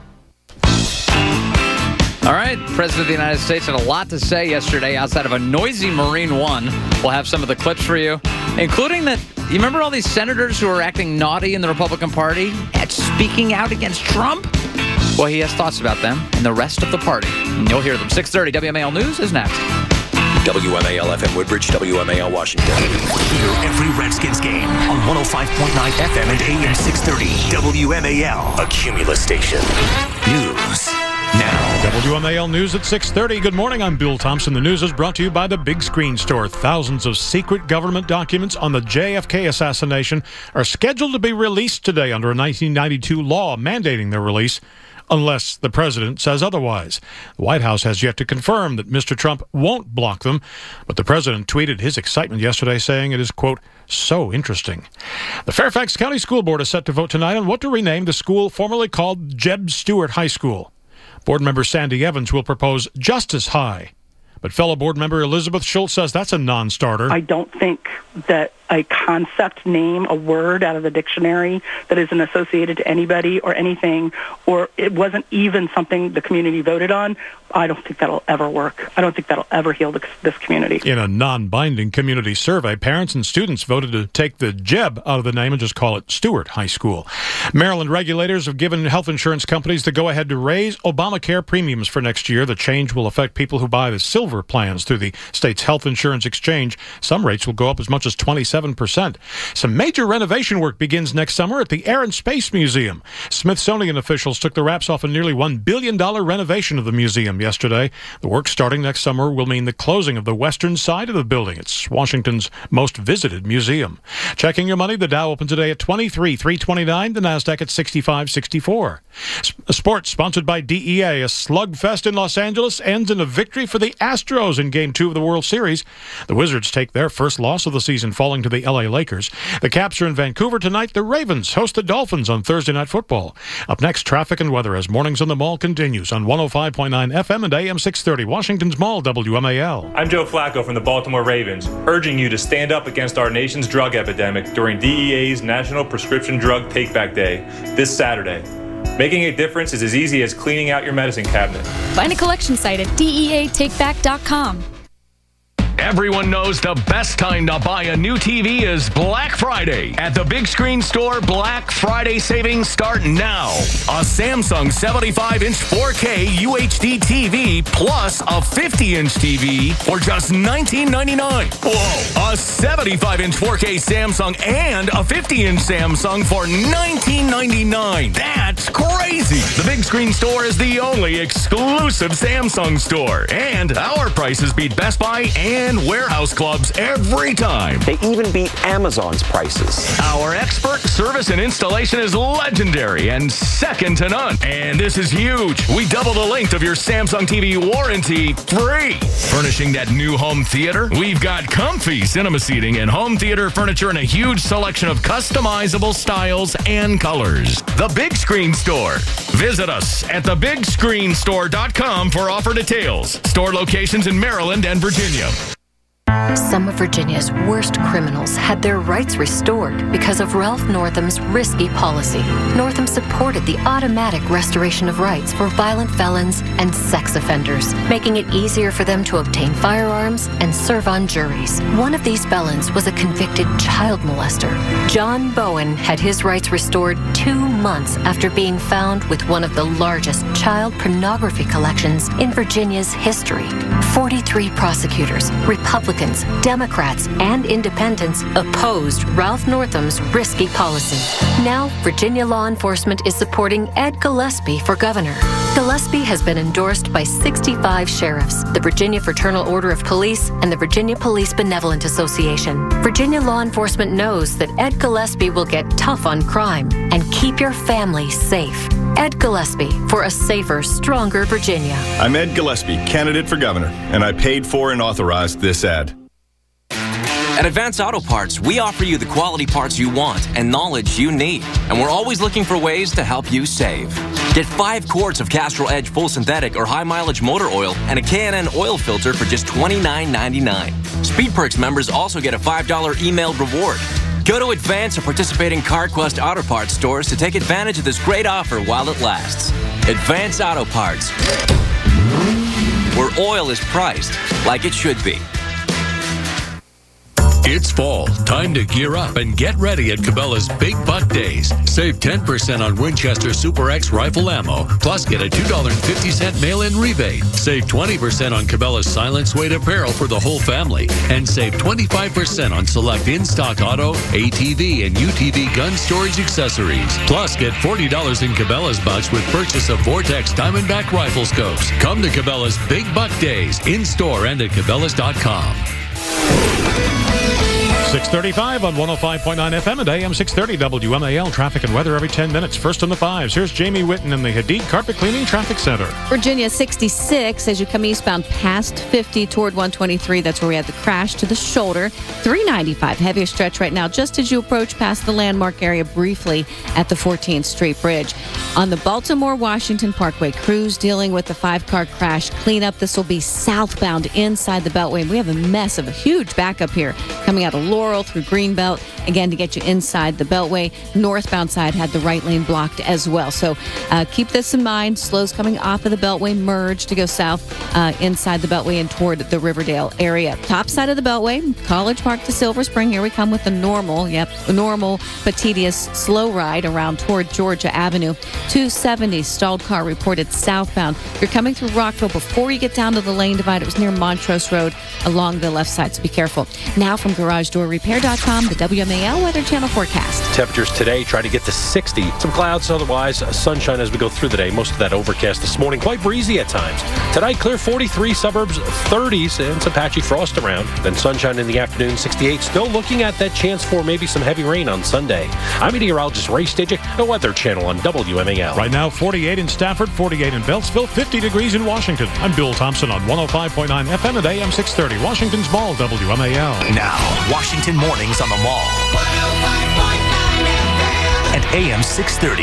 [SPEAKER 1] All right, President of the United States had a lot to say yesterday outside of a noisy Marine One. We'll have some of the clips for you, including that. You remember all these senators who are acting naughty in the Republican Party at speaking out against Trump? Well, he has thoughts about them and the rest of the party. And you'll hear them. 6:30 WMAL News is next.
[SPEAKER 3] WMAL FM Woodbridge, WMAL Washington. Hear every Redskins game on 105.9 FM and AM 630. WMAL, a Cumulus station. News now.
[SPEAKER 4] WMAL News at 6:30. Good morning, I'm Bill Thompson. The news is brought to you by the Big Screen Store. Thousands of secret government documents on the JFK assassination are scheduled to be released today under a 1992 law mandating their release, unless the president says otherwise. The White House has yet to confirm that Mr. Trump won't block them, but the president tweeted his excitement yesterday, saying it is, quote, so interesting. The Fairfax County School Board is set to vote tonight on what to rename the school formerly called Jeb Stuart High School. Board member Sandy Evans will propose Justice High, but fellow board member Elizabeth Schultz says that's a non-starter.
[SPEAKER 10] I don't think that a concept name, a word out of the dictionary that isn't associated to anybody or anything, or it wasn't even something the community voted on, I don't think that'll ever work. I don't think that'll ever heal this community.
[SPEAKER 4] In a non-binding community survey, parents and students voted to take the Jeb out of the name and just call it Stewart High School. Maryland regulators have given health insurance companies the go-ahead to raise Obamacare premiums for next year. The change will affect people who buy the silver plans through the state's health insurance exchange. Some rates will go up as much as 27%. Some major renovation work begins next summer at the Air and Space Museum. Smithsonian officials took the wraps off a nearly $1 billion renovation of the museum yesterday. The work starting next summer will mean the closing of the western side of the building. It's Washington's most visited museum. Checking your money, the Dow opened today at 23,329, the Nasdaq at 65.64. Sports sponsored by DEA. A slugfest in Los Angeles ends in a victory for the Astros in Game 2 of the World Series. The Wizards take their first loss of the season, falling to the LA Lakers. The Caps are in Vancouver tonight. The Ravens host the Dolphins on Thursday Night Football. Up next, traffic and weather as Mornings on the Mall continues on 105.9 FM and AM 630, Washington's Mall, WMAL.
[SPEAKER 11] I'm Joe Flacco from the Baltimore Ravens, urging you to stand up against our nation's drug epidemic during DEA's National Prescription Drug Take-Back Day this Saturday. Making a difference is as easy as cleaning out your medicine cabinet.
[SPEAKER 13] Find a collection site at DEATakeback.com.
[SPEAKER 27] Everyone knows the best time to buy a new TV is Black Friday. At the Big Screen Store, Black Friday savings start now. A Samsung 75-inch 4K UHD TV plus a 50-inch TV for just $19.99. Whoa! A 75-inch 4K Samsung and a 50-inch Samsung for $19.99. That's crazy! The Big Screen Store is the only exclusive Samsung store. And our prices beat Best Buy and warehouse clubs every time.
[SPEAKER 28] They even beat Amazon's prices.
[SPEAKER 27] Our expert service and installation is legendary and second to none. And this is huge. We double the length of your Samsung TV warranty free. Furnishing that new home theater? We've got comfy cinema seating and home theater furniture in a huge selection of customizable styles and colors. The Big Screen Store. Visit us at thebigscreenstore.com for offer details. Store locations in Maryland and Virginia.
[SPEAKER 29] Some of Virginia's worst criminals had their rights restored because of Ralph Northam's risky policy. Northam supported the automatic restoration of rights for violent felons and sex offenders, making it easier for them to obtain firearms and serve on juries. One of these felons was a convicted child molester. John Bowen had his rights restored 2 months after being found with one of the largest child pornography collections in Virginia's history. 43 prosecutors, Republicans, Democrats, and independents opposed Ralph Northam's risky policy. Now, Virginia law enforcement is supporting Ed Gillespie for governor. Gillespie has been endorsed by 65 sheriffs, the Virginia Fraternal Order of Police, and the Virginia Police Benevolent Association. Virginia law enforcement knows that Ed Gillespie will get tough on crime and keep your family safe. Ed Gillespie for a safer, stronger Virginia.
[SPEAKER 2] I'm Ed Gillespie, candidate for governor, and I paid for and authorized this ad.
[SPEAKER 5] At Advance Auto Parts, we offer you the quality parts you want and knowledge you need. And we're always looking for ways to help you save. Get 5 quarts of Castrol Edge full synthetic or high mileage motor oil and a K&N oil filter for just $29.99. Speed Perks members also get a $5 email reward. Go to Advance or participating CarQuest Auto Parts stores to take advantage of this great offer while it lasts. Advance Auto Parts, where oil is priced like it should be.
[SPEAKER 14] It's fall. Time to gear up and get ready at Cabela's Big Buck Days. Save 10% on Winchester Super X rifle ammo, plus get a $2.50 mail-in rebate. Save 20% on Cabela's Silent Suede apparel for the whole family. And save 25% on select in-stock auto, ATV, and UTV gun storage accessories. Plus, get $40 in Cabela's bucks with purchase of Vortex Diamondback rifle scopes. Come to Cabela's Big Buck Days, in-store and at Cabela's.com.
[SPEAKER 4] 635 on 105.9 FM and AM 630 WMAL. Traffic and weather every 10 minutes. First on the 5s. Here's Jamie Witten in the Hadid Carpet Cleaning Traffic Center.
[SPEAKER 15] Virginia 66 as you come eastbound past 50 toward 123. That's where we had the crash to the shoulder. 395 heavier stretch right now just as you approach past the landmark area briefly at the 14th Street Bridge. On the Baltimore-Washington Parkway, crews dealing with the 5-car crash cleanup. This will be southbound inside the Beltway. And we have a mess of a huge backup here coming out of Laurel through Greenbelt, again, to get you inside the Beltway. Northbound side had the right lane blocked as well. So keep this in mind. Slows coming off of the Beltway, merge to go south inside the Beltway and toward the Riverdale area. Top side of the Beltway, College Park to Silver Spring. Here we come with the normal but tedious slow ride around toward Georgia Avenue. 270 stalled car reported southbound. You're coming through Rockville before you get down to the lane divide. It was near Montrose Road along the left side, so be careful. Now from GarageDoorRepair.com, the WMAL Weather Channel forecast.
[SPEAKER 17] Temperatures today try to get to 60. Some clouds, otherwise sunshine as we go through the day. Most of that overcast this morning. Quite breezy at times. Tonight, clear 43, suburbs 30s, and some patchy frost around. Then sunshine in the afternoon, 68. Still looking at that chance for maybe some heavy rain on Sunday. I'm meteorologist Ray Stidgick, the Weather Channel on WMAL.
[SPEAKER 4] Right now, 48 in Stafford, 48 in Beltsville, 50 degrees in Washington. I'm Bill Thompson on 105.9 FM and AM 630. Washington's Mall, WMAL.
[SPEAKER 3] Now, Washington mornings on the Mall. 105.9 FM and AM 630.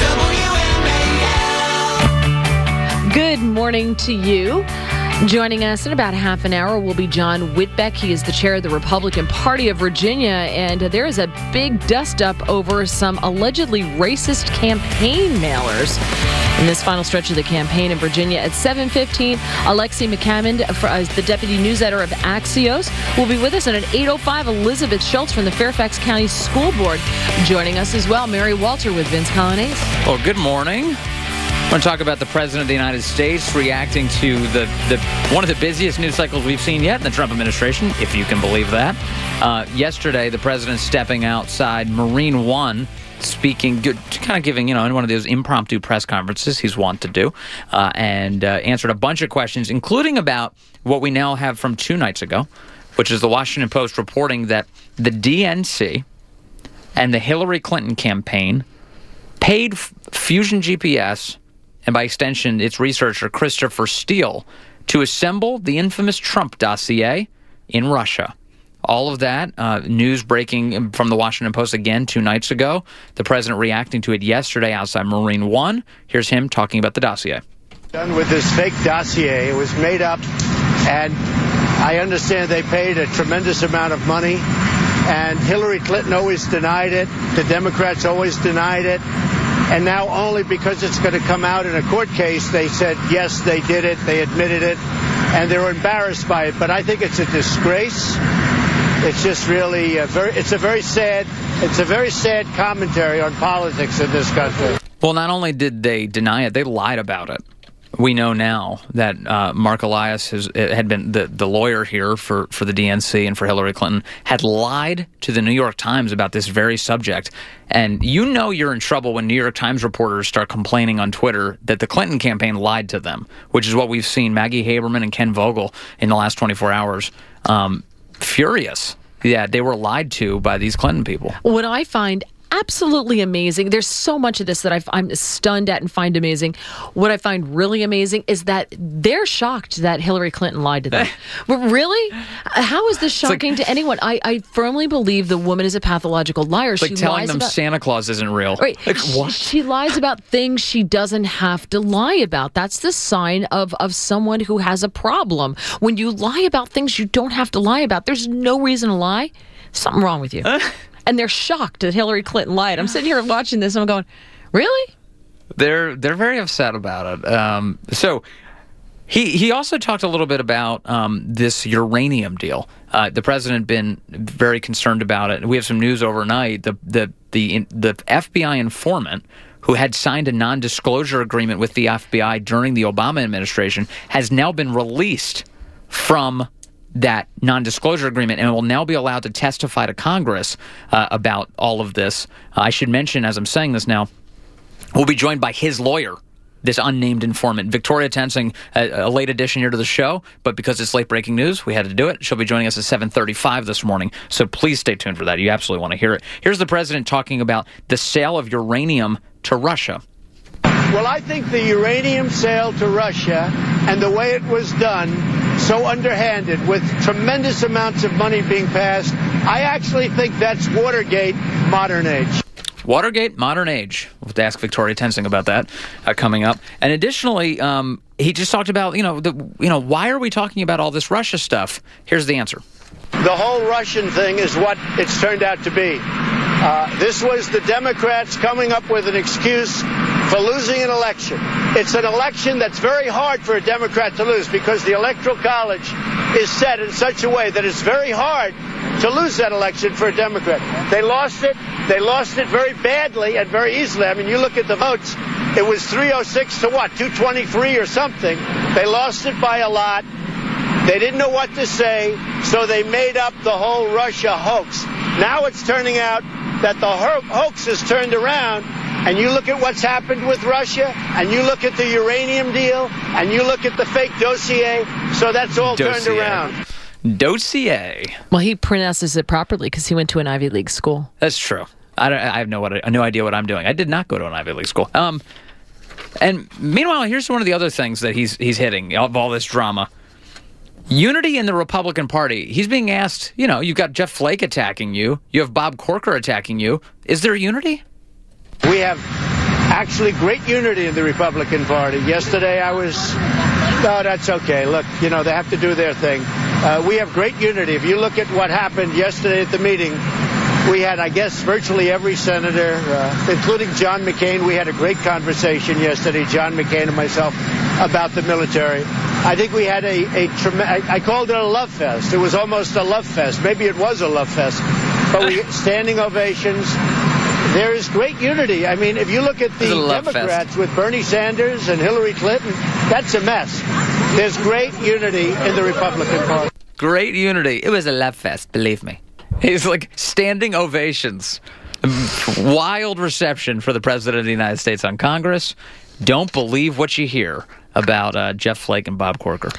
[SPEAKER 12] WMAL. Good morning to you. Joining us in about half an hour will be John Whitbeck. He is the chair of the Republican Party of Virginia, and there is a big dust-up over some allegedly racist campaign mailers in this final stretch of the campaign in Virginia. At 7:15, Alexi McCammond, the deputy news editor of Axios, will be with us. And at 8:05, Elizabeth Schultz from the Fairfax County School Board joining us as well. Mary Walter with Vince Colonnese.
[SPEAKER 1] Well, good morning. I want to talk about the President of the United States reacting to the one of the busiest news cycles we've seen yet in the Trump administration, if you can believe that. Yesterday, the President stepping outside Marine One, speaking, kind of giving, in one of those impromptu press conferences he's wont to do, and answered a bunch of questions, including about what we now have from 2 nights ago, which is the Washington Post reporting that the DNC and the Hillary Clinton campaign paid Fusion GPS, and by extension, its researcher Christopher Steele, to assemble the infamous Trump dossier in Russia. All of that news breaking from the Washington Post again 2 nights ago. The president reacting to it yesterday outside Marine One. Here's him talking about the dossier.
[SPEAKER 16] Done with this fake dossier. It was made up, and I understand they paid a tremendous amount of money, and Hillary Clinton always denied it. The Democrats always denied it. And now only because it's going to come out in a court case, they said, yes, they did it, they admitted it, and they're embarrassed by it. But I think it's a disgrace. It's just really it's a very sad commentary on politics in this country.
[SPEAKER 1] Well, not only did they deny it, they lied about it. We know now that Mark Elias had been the lawyer here for the DNC and for Hillary Clinton, had lied to the New York Times about this very subject. And you know you're in trouble when New York Times reporters start complaining on Twitter that the Clinton campaign lied to them, which is what we've seen Maggie Haberman and Ken Vogel in the last 24 hours. Furious. Yeah, they were lied to by these Clinton people.
[SPEAKER 6] What I find absolutely amazing, there's so much of this that I'm stunned at and find amazing. What I find really amazing is that they're shocked that Hillary Clinton lied to them. But really? How is this shocking to anyone? I firmly believe the woman is a pathological liar.
[SPEAKER 1] It's like telling them Santa Claus isn't real.
[SPEAKER 6] Right.
[SPEAKER 1] Like, what?
[SPEAKER 6] She lies about things she doesn't have to lie about. That's the sign of someone who has a problem. When you lie about things you don't have to lie about, there's no reason to lie. Something wrong with you. And they're shocked that Hillary Clinton lied. I'm sitting here watching this and I'm going, really?
[SPEAKER 1] They're very upset about it. So he also talked a little bit about this uranium deal. The president been very concerned about it. We have some news overnight. The FBI informant who had signed a non-disclosure agreement with the FBI during the Obama administration has now been released from that non-disclosure agreement and will now be allowed to testify to Congress about all of this. I should mention, as I'm saying this now, we'll be joined by his lawyer, this unnamed informant, Victoria Tensing, a late addition here to the show, but because it's late-breaking news, we had to do it. She'll be joining us at 7:35 this morning, so please stay tuned for that. You absolutely want to hear it. Here's the president talking about the sale of uranium to Russia.
[SPEAKER 16] Well, I think the uranium sale to Russia and the way it was done, so underhanded, with tremendous amounts of money being passed, I actually think that's Watergate modern age.
[SPEAKER 1] Watergate modern age. We'll have to ask Victoria Tensing about that coming up. And additionally, he just talked about, why are we talking about all this Russia stuff? Here's the answer.
[SPEAKER 16] The whole Russian thing is what it's turned out to be. This was the Democrats coming up with an excuse for losing an election. It's an election that's very hard for a Democrat to lose because the Electoral College is set in such a way that it's very hard to lose that election for a Democrat. They lost it. They lost it very badly and very easily. I mean, you look at the votes, it was 306 to 223 or something. They lost it by a lot. They didn't know what to say, so they made up the whole Russia hoax. Now it's turning out that the hoax has turned around, and you look at what's happened with Russia, and you look at the uranium deal, and you look at the fake dossier, so that's all turned around.
[SPEAKER 1] Dossier.
[SPEAKER 6] Well, he pronounces it properly because he went to an Ivy League school.
[SPEAKER 1] That's true. I have no idea what I'm doing. I did not go to an Ivy League school. And meanwhile, here's one of the other things that he's hitting of all this drama. Unity in the Republican Party. He's being asked, you've got Jeff Flake attacking you. You have Bob Corker attacking you. Is there unity?
[SPEAKER 16] We have actually great unity in the Republican Party. Yesterday no, that's okay. Look, they have to do their thing. We have great unity. If you look at what happened yesterday at the meeting, we had, I guess, virtually every senator, including John McCain. We had a great conversation yesterday, John McCain and myself, about the military. I think we had I called it a love fest. It was almost a love fest. Maybe it was a love fest. But we standing ovations. There is great unity. I mean, if you look at the Democrats with Bernie Sanders and Hillary Clinton, that's a mess. There's great unity in the Republican Party.
[SPEAKER 1] Great unity. It was a love fest, believe me. He's like standing ovations. Wild reception for the President of the United States on Congress. Don't believe what you hear about Jeff Flake and Bob Corker.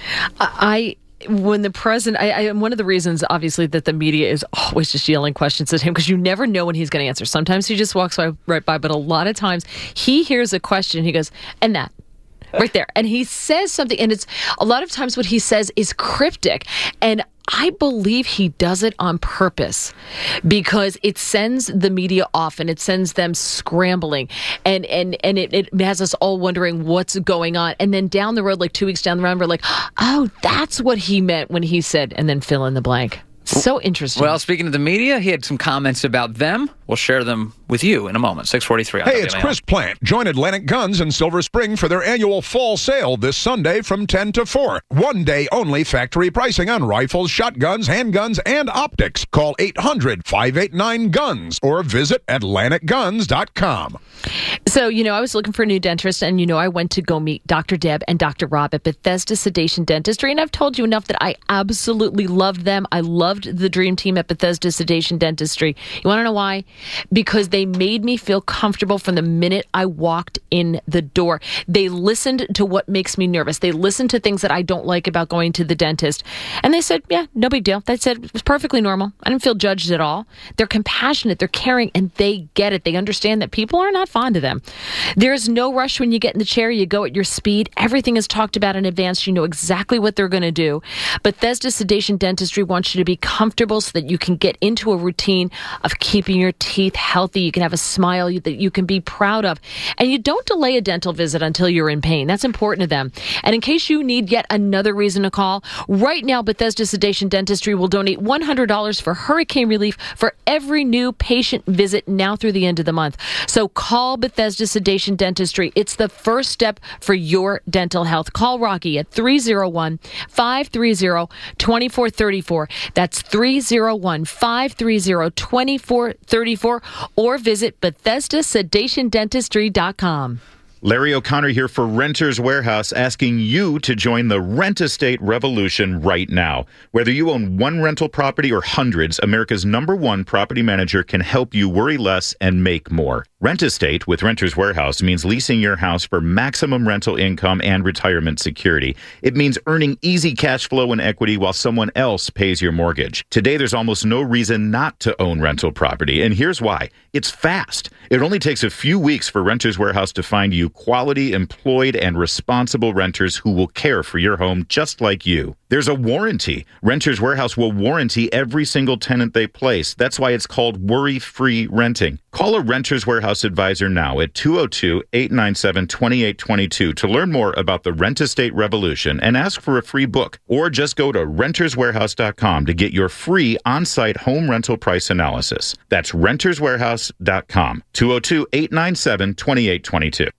[SPEAKER 6] When the president, one of the reasons, obviously, that the media is always just yelling questions at him, because you never know when he's going to answer. Sometimes he just walks right by, but a lot of times he hears a question, he goes, and that. Right there. And he says something, and it's a lot of times what he says is cryptic. And I believe he does it on purpose because it sends the media off and it sends them scrambling. And it has us all wondering what's going on. And then down the road, like 2 weeks down the road, we're like, oh, that's what he meant when he said, and then fill in the blank. So interesting.
[SPEAKER 1] Well, speaking of the media, he had some comments about them We'll share them with you in a moment. 6:43 on
[SPEAKER 18] Hey,
[SPEAKER 1] WMAL.
[SPEAKER 18] it's Chris Plant. Join Atlantic Guns in Silver Spring for their annual fall sale this Sunday from 10 to 4. One day only factory pricing on rifles, shotguns, handguns, and optics. Call 800-589-GUNS or visit AtlanticGuns.com.
[SPEAKER 6] So, I was looking for a new dentist, and, I went to go meet Dr. Deb and Dr. Rob at Bethesda Sedation Dentistry, and I've told you enough that I absolutely loved them. I loved the dream team at Bethesda Sedation Dentistry. You want to know why? Because they made me feel comfortable from the minute I walked in the door. They listened to what makes me nervous. They listened to things that I don't like about going to the dentist. And they said, yeah, no big deal. They said it was perfectly normal. I didn't feel judged at all. They're compassionate. They're caring, and they get it. They understand that people are not fond of them. There's no rush when you get in the chair. You go at your speed. Everything is talked about in advance. You know exactly what they're going to do. Bethesda Sedation Dentistry wants you to be comfortable so that you can get into a routine of keeping your teeth healthy. You can have a smile that you can be proud of. And you don't delay a dental visit until you're in pain. That's important to them. And in case you need yet another reason to call, right now Bethesda Sedation Dentistry will donate $100 for hurricane relief for every new patient visit now through the end of the month. So call Bethesda Sedation Dentistry. It's the first step for your dental health. Call Rocky at 301-530-2434. That's 301-530-2434, or visit BethesdaSedationDentistry.com.
[SPEAKER 19] Larry O'Connor here for Renters Warehouse, asking you to join the Rent Estate revolution right now. Whether you own one rental property or hundreds, America's #1 property manager can help you worry less and make more. Rent Estate with Renters Warehouse means leasing your house for maximum rental income and retirement security. It means earning easy cash flow and equity while someone else pays your mortgage. Today, there's almost no reason not to own rental property, and here's why. It's fast. It only takes a few weeks for Renters Warehouse to find you quality, employed, and responsible renters who will care for your home just like you. There's a warranty. Renters Warehouse will warranty every single tenant they place. That's why it's called worry-free renting. Call a Renters Warehouse advisor now at 202-897-2822 to learn more about the Rent Estate Revolution and ask for a free book. Or just go to renterswarehouse.com to get your free on-site home rental price analysis. That's renterswarehouse.com. 202-897-2822.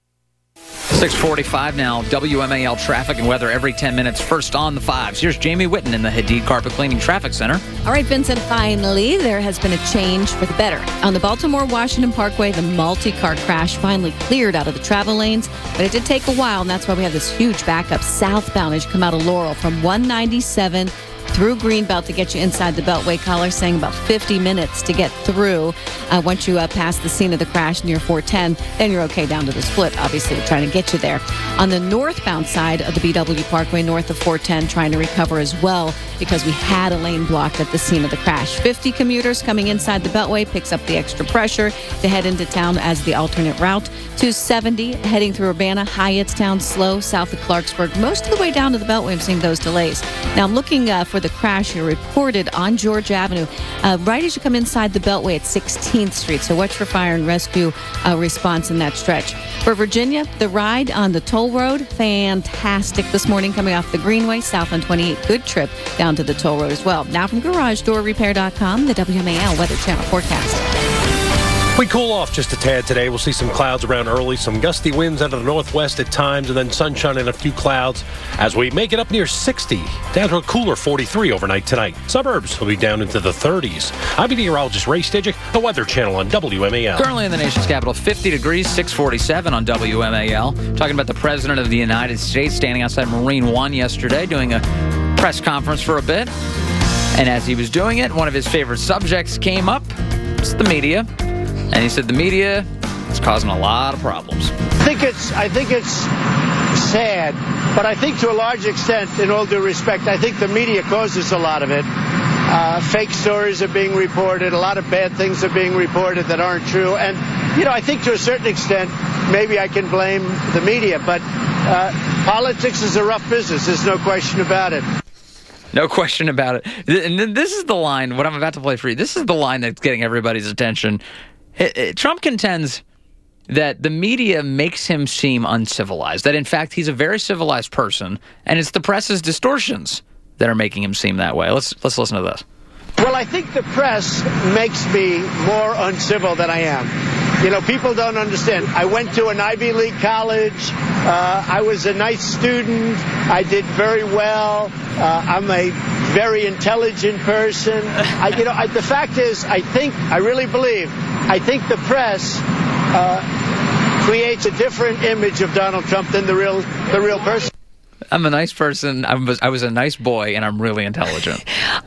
[SPEAKER 1] 6:45 now. WMAL traffic and weather every 10 minutes. First on the 5s. Here's Jamie Whitten in the Hadid Carpet Cleaning Traffic Center.
[SPEAKER 15] All right, Vincent, finally, there has been a change for the better. On the Baltimore-Washington Parkway, the multi-car crash finally cleared out of the travel lanes, but it did take a while, and that's why we have this huge backup southbound as you come out of Laurel from 197 through Greenbelt to get you inside the Beltway. Caller saying about 50 minutes to get through. Once you pass the scene of the crash near 410, then you're okay down to the split. Obviously, we're trying to get you there. On the northbound side of the BW Parkway, north of 410, trying to recover as well because we had a lane blocked at the scene of the crash. 50 commuters coming inside the Beltway picks up the extra pressure to head into town as the alternate route. 270 heading through Urbana, Hyattstown, slow south of Clarksburg. Most of the way down to the Beltway, I'm seeing those delays. Now, I'm looking for the crash here reported on George Avenue, right as you come inside the Beltway at 16th Street. So watch for fire and rescue response in that stretch. For Virginia, the ride on the toll road, fantastic this morning coming off the Greenway, south on 28. Good trip down to the toll road as well. Now from GarageDoorRepair.com, the WMAL Weather Channel forecast.
[SPEAKER 17] We cool off just a tad today. We'll see some clouds around early, some gusty winds out of the northwest at times, and then sunshine and a few clouds as we make it up near 60, down to a cooler 43 overnight tonight. Suburbs will be down into the 30s. I'm meteorologist Ray Stidgick, the Weather Channel on WMAL.
[SPEAKER 1] Currently in the nation's capital, 50 degrees, 647 on WMAL. Talking about the President of the United States standing outside Marine One yesterday doing a press conference for a bit. And as he was doing it, one of his favorite subjects came up. It's the media. And he said the media is causing a lot of problems.
[SPEAKER 16] I think it's sad, but I think to a large extent, in all due respect, I think the media causes a lot of it. Fake stories are being reported. A lot of bad things are being reported that aren't true. And, I think to a certain extent, maybe I can blame the media, but politics is a rough business. There's no question about it.
[SPEAKER 1] No question about it. And this is the line, what I'm about to play for you, this is the line that's getting everybody's attention. Trump contends that the media makes him seem uncivilized, that in fact he's a very civilized person, and it's the press's distortions that are making him seem that way. Let's listen to this.
[SPEAKER 16] Well, I think the press makes me more uncivil than I am. You know, people don't understand. I went to an Ivy League college. I was a nice student. I did very well. I'm a very intelligent person. The fact is, I really believe the press creates a different image of Donald Trump than the real person.
[SPEAKER 1] I'm a nice person. I was a nice boy, and I'm really intelligent.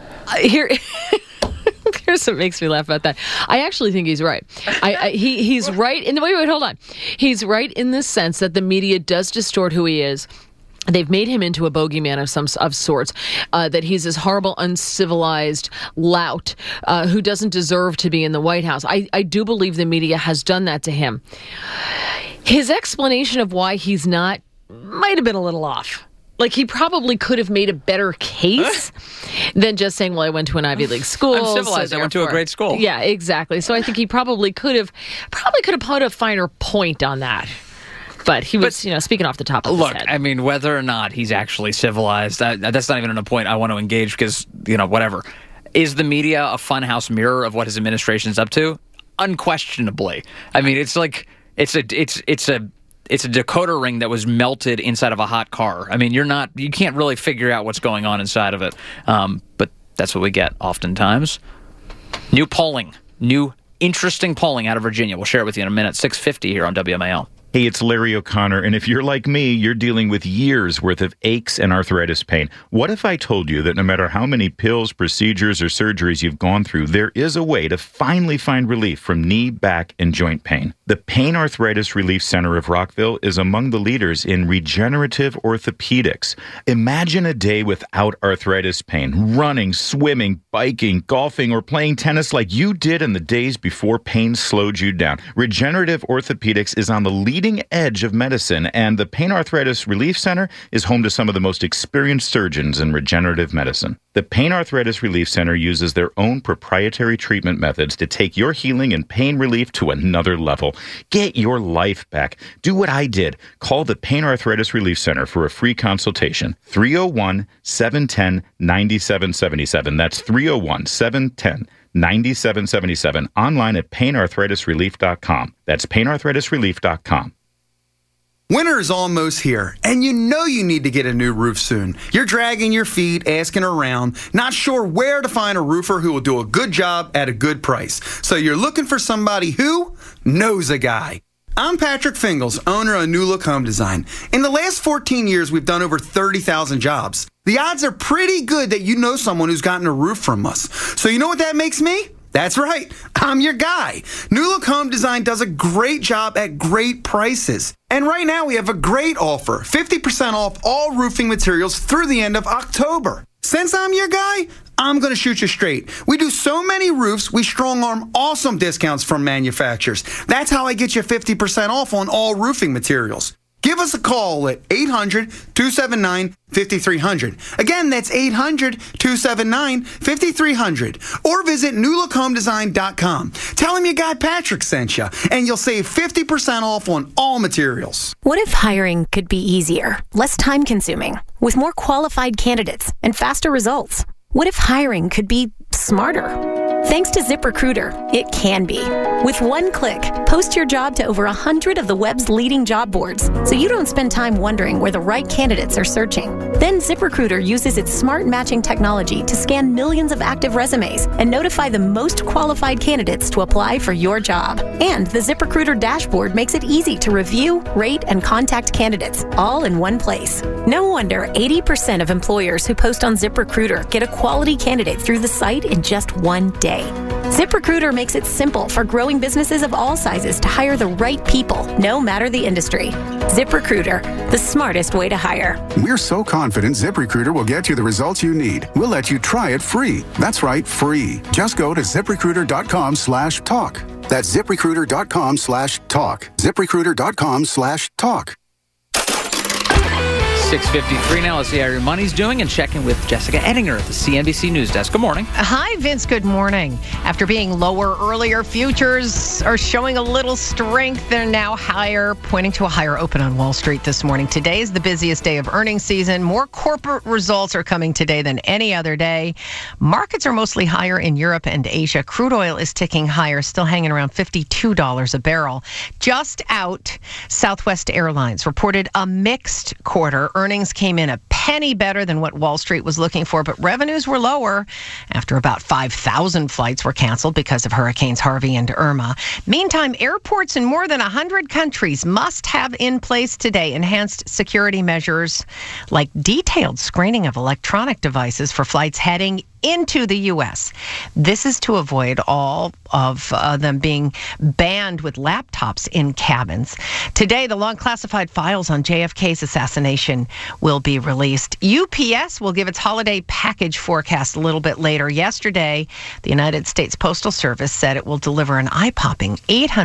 [SPEAKER 6] Here's what makes me laugh about that. I actually think he's right. He's right in the wait, hold on. He's right in the sense that the media does distort who he is. They've made him into a bogeyman of sorts, that he's this horrible, uncivilized lout who doesn't deserve to be in the White House. I do believe the media has done that to him. His explanation of why he's not might have been a little off. Like, he probably could have made a better case than just saying, well, I went to an Ivy League school.
[SPEAKER 1] I'm civilized. So I went to a great school.
[SPEAKER 6] Yeah, exactly. So I think he probably could have put a finer point on that. But he was, speaking off the top of his head.
[SPEAKER 1] Look, I mean, whether or not he's actually civilized, that's not even a point I want to engage because, whatever. Is the media a funhouse mirror of what his administration's up to? Unquestionably. I mean, it's like it's a decoder ring that was melted inside of a hot car. I mean, you can't really figure out what's going on inside of it. But that's what we get oftentimes. New interesting polling out of Virginia. We'll share it with you in a minute. 6:50 here on WMAL.
[SPEAKER 19] Hey, it's Larry O'Connor, and if you're like me, you're dealing with years' worth of aches and arthritis pain. What if I told you that no matter how many pills, procedures, or surgeries you've gone through, there is a way to finally find relief from knee, back, and joint pain? The Pain Arthritis Relief Center of Rockville is among the leaders in regenerative orthopedics. Imagine a day without arthritis pain, running, swimming, biking, golfing, or playing tennis like you did in the days before pain slowed you down. Regenerative orthopedics is on the leading edge of medicine, and the Pain Arthritis Relief Center is home to some of the most experienced surgeons in regenerative medicine. The Pain Arthritis Relief Center uses their own proprietary treatment methods to take your healing and pain relief to another level. Get your life back. Do what I did. Call the Pain Arthritis Relief Center for a free consultation. 301-710-9777. That's 301-710-9777. Online at painarthritisrelief.com. That's painarthritisrelief.com.
[SPEAKER 7] Winter is almost here, and you know you need to get a new roof soon. You're dragging your feet, asking around, not sure where to find a roofer who will do a good job at a good price. So you're looking for somebody who knows a guy. I'm Patrick Fingles, owner of New Look Home Design. In the last 14 years, we've done over 30,000 jobs. The odds are pretty good that you know someone who's gotten a roof from us. So you know what that makes me? That's right, I'm your guy. New Look Home Design does a great job at great prices. And right now we have a great offer, 50% off all roofing materials through the end of October. Since I'm your guy, I'm going to shoot you straight. We do so many roofs, we strong-arm awesome discounts from manufacturers. That's how I get you 50% off on all roofing materials. Give us a call at 800-279-5300. Again, that's 800-279-5300. Or visit newlookhomedesign.com. Tell them your guy Patrick sent you, and you'll save 50% off on all materials.
[SPEAKER 8] What if hiring could be easier, less time-consuming, with more qualified candidates and faster results? What if hiring could be smarter? Thanks to ZipRecruiter, it can be. With one click, post your job to over 100 of the web's leading job boards, so you don't spend time wondering where the right candidates are searching. Then ZipRecruiter uses its smart matching technology to scan millions of active resumes and notify the most qualified candidates to apply for your job. And the ZipRecruiter dashboard makes it easy to review, rate, and contact candidates, all in one place. No wonder 80% of employers who post on ZipRecruiter get a quality candidate through the site in just one day. ZipRecruiter makes it simple for growing businesses of all sizes to hire the right people, no matter the industry. ZipRecruiter, the smartest way to hire.
[SPEAKER 20] We're so confident ZipRecruiter will get you the results you need. We'll let you try it free. That's right, free. Just go to ZipRecruiter.com/talk. That's ZipRecruiter.com/talk. ZipRecruiter.com/talk.
[SPEAKER 1] 6:53 now. Let's see how your money's doing and check in with Jessica Ettinger at the CNBC News Desk. Good morning.
[SPEAKER 9] Hi, Vince. Good morning. After being lower earlier, futures are showing a little strength. They're now higher, pointing to a higher open on Wall Street this morning. Today is the busiest day of earnings season. More corporate results are coming today than any other day. Markets are mostly higher in Europe and Asia. Crude oil is ticking higher, still hanging around $52 a barrel. Just out, Southwest Airlines reported a mixed quarter. Earnings came in a penny better than what Wall Street was looking for, but revenues were lower after about 5,000 flights were canceled because of Hurricanes Harvey and Irma. Meantime, airports in more than 100 countries must have in place today enhanced security measures like detailed screening of electronic devices for flights heading into the U.S. This is to avoid all of them being banned with laptops in cabins. Today, the long classified files on JFK's assassination will be released. UPS will give its holiday package forecast a little bit later. Yesterday, the United States Postal Service said it will deliver an eye-popping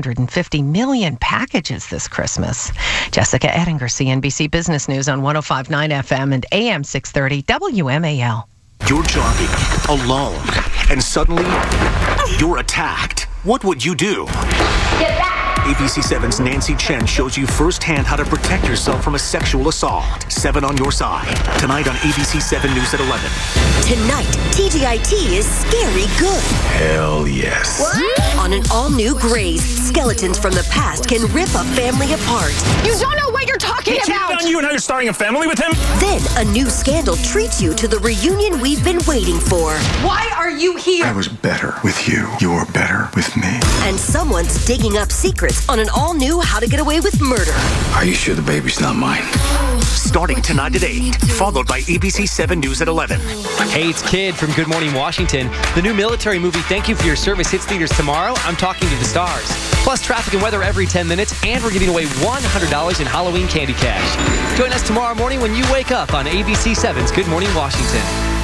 [SPEAKER 9] 850 million packages this Christmas. Jessica Ettinger, CNBC Business News on 105.9 FM and AM 630 WMAL.
[SPEAKER 3] You're jogging alone, and suddenly you're attacked. What would you do?
[SPEAKER 9] Get back!
[SPEAKER 3] ABC7's Nancy Chen shows you firsthand how to protect yourself from a sexual assault. 7 on your side. Tonight on ABC7 News at 11.
[SPEAKER 10] Tonight, TGIT is scary good.
[SPEAKER 3] Hell yes.
[SPEAKER 10] What? On an all-new Grey's, skeletons from the past can rip a family apart.
[SPEAKER 9] You don't know what you're talking
[SPEAKER 3] He cheated
[SPEAKER 9] about!
[SPEAKER 3] on you and now you're starting a family with him?
[SPEAKER 10] Then, a new scandal treats you to the reunion we've been waiting for.
[SPEAKER 9] Why are you here?
[SPEAKER 11] I was better with you. You're better with me.
[SPEAKER 10] And someone's digging up secrets on an all-new How to Get Away with Murder.
[SPEAKER 11] Are you sure the baby's not mine?
[SPEAKER 3] Starting tonight at 8, followed by ABC7 News at 11.
[SPEAKER 21] Hey, it's Kid from Good Morning Washington. The new military movie, Thank You for Your Service, hits theaters tomorrow. I'm talking to the stars. Plus traffic and weather every 10 minutes, and we're giving away $100 in Halloween candy cash. Join us tomorrow morning when you wake up on ABC7's Good Morning Washington.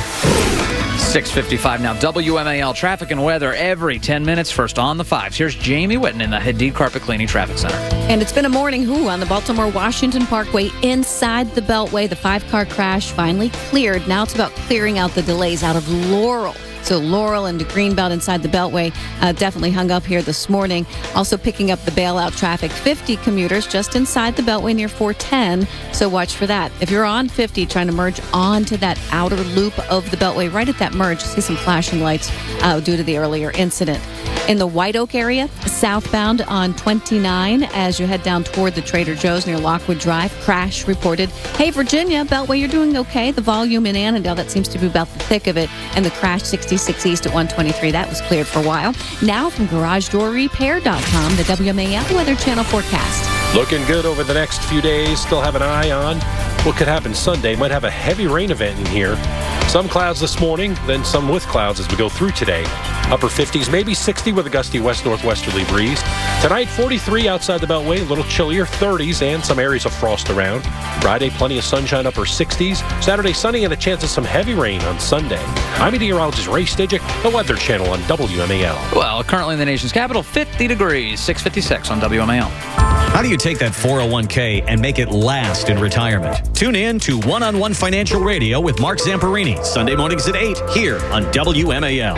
[SPEAKER 1] 6:55 now. WMAL traffic and weather every 10 minutes. First on the 5s. Here's Jamie Whitten in the Hadid Carpet Cleaning Traffic Center.
[SPEAKER 15] And it's been a morning on the Baltimore-Washington Parkway inside the Beltway. The 5-car crash finally cleared. Now it's about clearing out the delays out of Laurel. So Laurel and Greenbelt inside the Beltway definitely hung up here this morning. Also picking up the bailout traffic. 50 commuters just inside the Beltway near 410. So watch for that. If you're on 50 trying to merge onto that outer loop of the Beltway, right at that merge, see some flashing lights due to the earlier incident. In the White Oak area, southbound on 29 as you head down toward the Trader Joe's near Lockwood Drive, crash reported. Hey, Virginia, Beltway, you're doing okay. The volume in Annandale, that seems to be about the thick of it. And the crash 66 East at 123, that was cleared for a while. Now from GarageDoorRepair.com, the WMAL Weather Channel forecast.
[SPEAKER 17] Looking good over the next few days. Still have an eye on what could happen Sunday. Might have a heavy rain event in here. Some clouds this morning, then some with clouds as we go through today. Upper 50s, maybe 60 with a gusty west-northwesterly breeze. Tonight, 43 outside the Beltway, a little chillier, 30s, and some areas of frost around. Friday, plenty of sunshine, upper 60s. Saturday, sunny and a chance of some heavy rain on Sunday. I'm meteorologist Ray Stidgick, the Weather Channel on WMAL.
[SPEAKER 1] Well, currently in the nation's capital, 50 degrees, 6:56 on WMAL.
[SPEAKER 22] How do you take that 401k and make it last in retirement? Tune in to One-on-One Financial Radio with Mark Zamperini, Sunday mornings at 8 here on WMAL.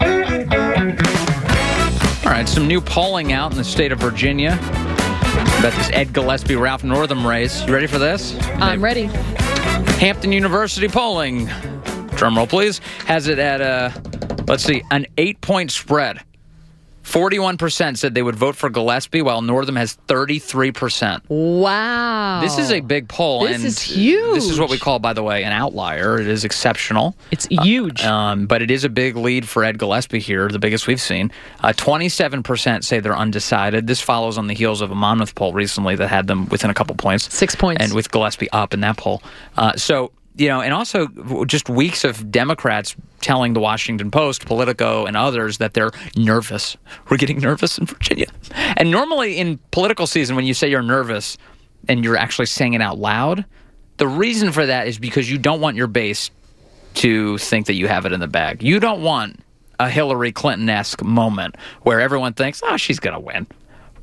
[SPEAKER 1] All right, some new polling out in the state of Virginia about this Ed Gillespie, Ralph Northam race. You ready for this?
[SPEAKER 6] I'm ready.
[SPEAKER 1] Hampton University polling, drum roll please, has it at, an 8-point spread. 41% said they would vote for Gillespie, while Northam has 33%.
[SPEAKER 6] Wow.
[SPEAKER 1] This is a big poll.
[SPEAKER 6] This is huge.
[SPEAKER 1] This is what we call, by the way, an outlier. It is exceptional.
[SPEAKER 6] It's huge.
[SPEAKER 1] But it is a big lead for Ed Gillespie here, the biggest we've seen. 27% say they're undecided. This follows on the heels of a Monmouth poll recently that had them within a couple points.
[SPEAKER 6] 6 points.
[SPEAKER 1] And with Gillespie up in that poll. And also just weeks of Democrats telling the Washington Post, Politico, and others that they're nervous. We're getting nervous in Virginia. And normally in political season, when you say you're nervous and you're actually saying it out loud, the reason for that is because you don't want your base to think that you have it in the bag. You don't want a Hillary Clinton-esque moment where everyone thinks, she's going to win.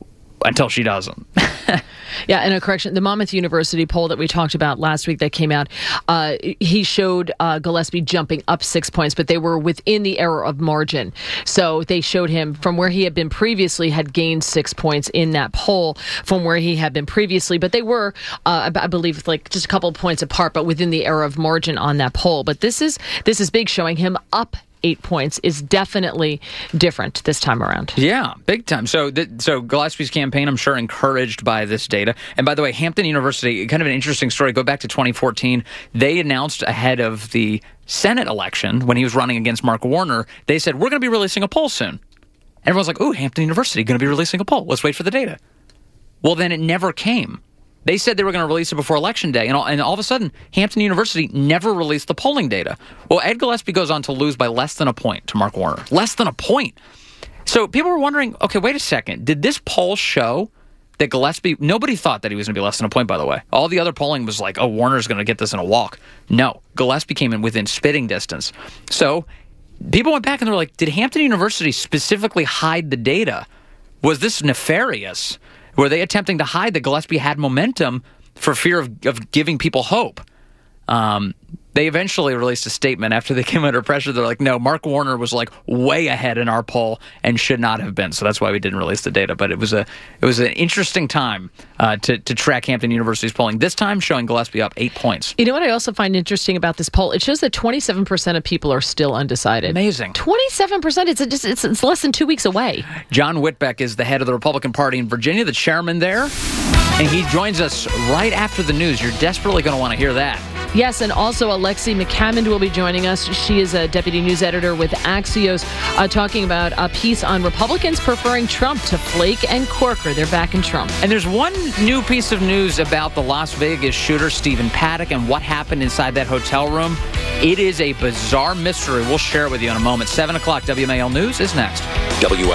[SPEAKER 1] until she doesn't.
[SPEAKER 6] Yeah, and a correction, the Monmouth University poll that we talked about last week that came out, he showed Gillespie jumping up 6 points, but they were within the error of margin. So they showed him from where he had been previously, had gained 6 points in that poll from where he had been previously. But they were, I believe, like just a couple of points apart, but within the error of margin on that poll. But this is big, showing him up 8 points is definitely different this time around.
[SPEAKER 1] Yeah, big time. So Gillespie's campaign, I'm sure, encouraged by this data. And by the way, Hampton University, kind of an interesting story. Go back to 2014. They announced ahead of the Senate election when he was running against Mark Warner, they said, we're going to be releasing a poll soon. Everyone's like, ooh, Hampton University going to be releasing a poll. Let's wait for the data. Well, then it never came. They said they were going to release it before Election Day, and all of a sudden, Hampton University never released the polling data. Well, Ed Gillespie goes on to lose by less than a point to Mark Warner. Less than a point. So people were wondering, okay, wait a second. Did this poll show that Gillespie... Nobody thought that he was going to be less than a point, by the way. All the other polling was like, oh, Warner's going to get this in a walk. No, Gillespie came in within spitting distance. So people went back and they were like, did Hampton University specifically hide the data? Was this nefarious? Were they attempting to hide that Gillespie had momentum for fear of giving people hope? They eventually released a statement after they came under pressure. They're like, no, Mark Warner was like way ahead in our poll and should not have been. So that's why we didn't release the data. But it was an interesting time to track Hampton University's polling. This time showing Gillespie up 8 points.
[SPEAKER 6] You know what I also find interesting about this poll? It shows that 27% of people are still undecided.
[SPEAKER 1] Amazing.
[SPEAKER 6] 27%. It's less than 2 weeks away.
[SPEAKER 1] John Whitbeck is the head of the Republican Party in Virginia, the chairman there. And he joins us right after the news. You're desperately going to want to hear that.
[SPEAKER 6] Yes, and also Alexi McCammond will be joining us. She is a deputy news editor with Axios, talking about a piece on Republicans preferring Trump to Flake and Corker. They're back in Trump.
[SPEAKER 1] And there's one new piece of news about the Las Vegas shooter, Stephen Paddock, and what happened inside that hotel room. It is a bizarre mystery. We'll share it with you in a moment. 7 o'clock WMAL News is next.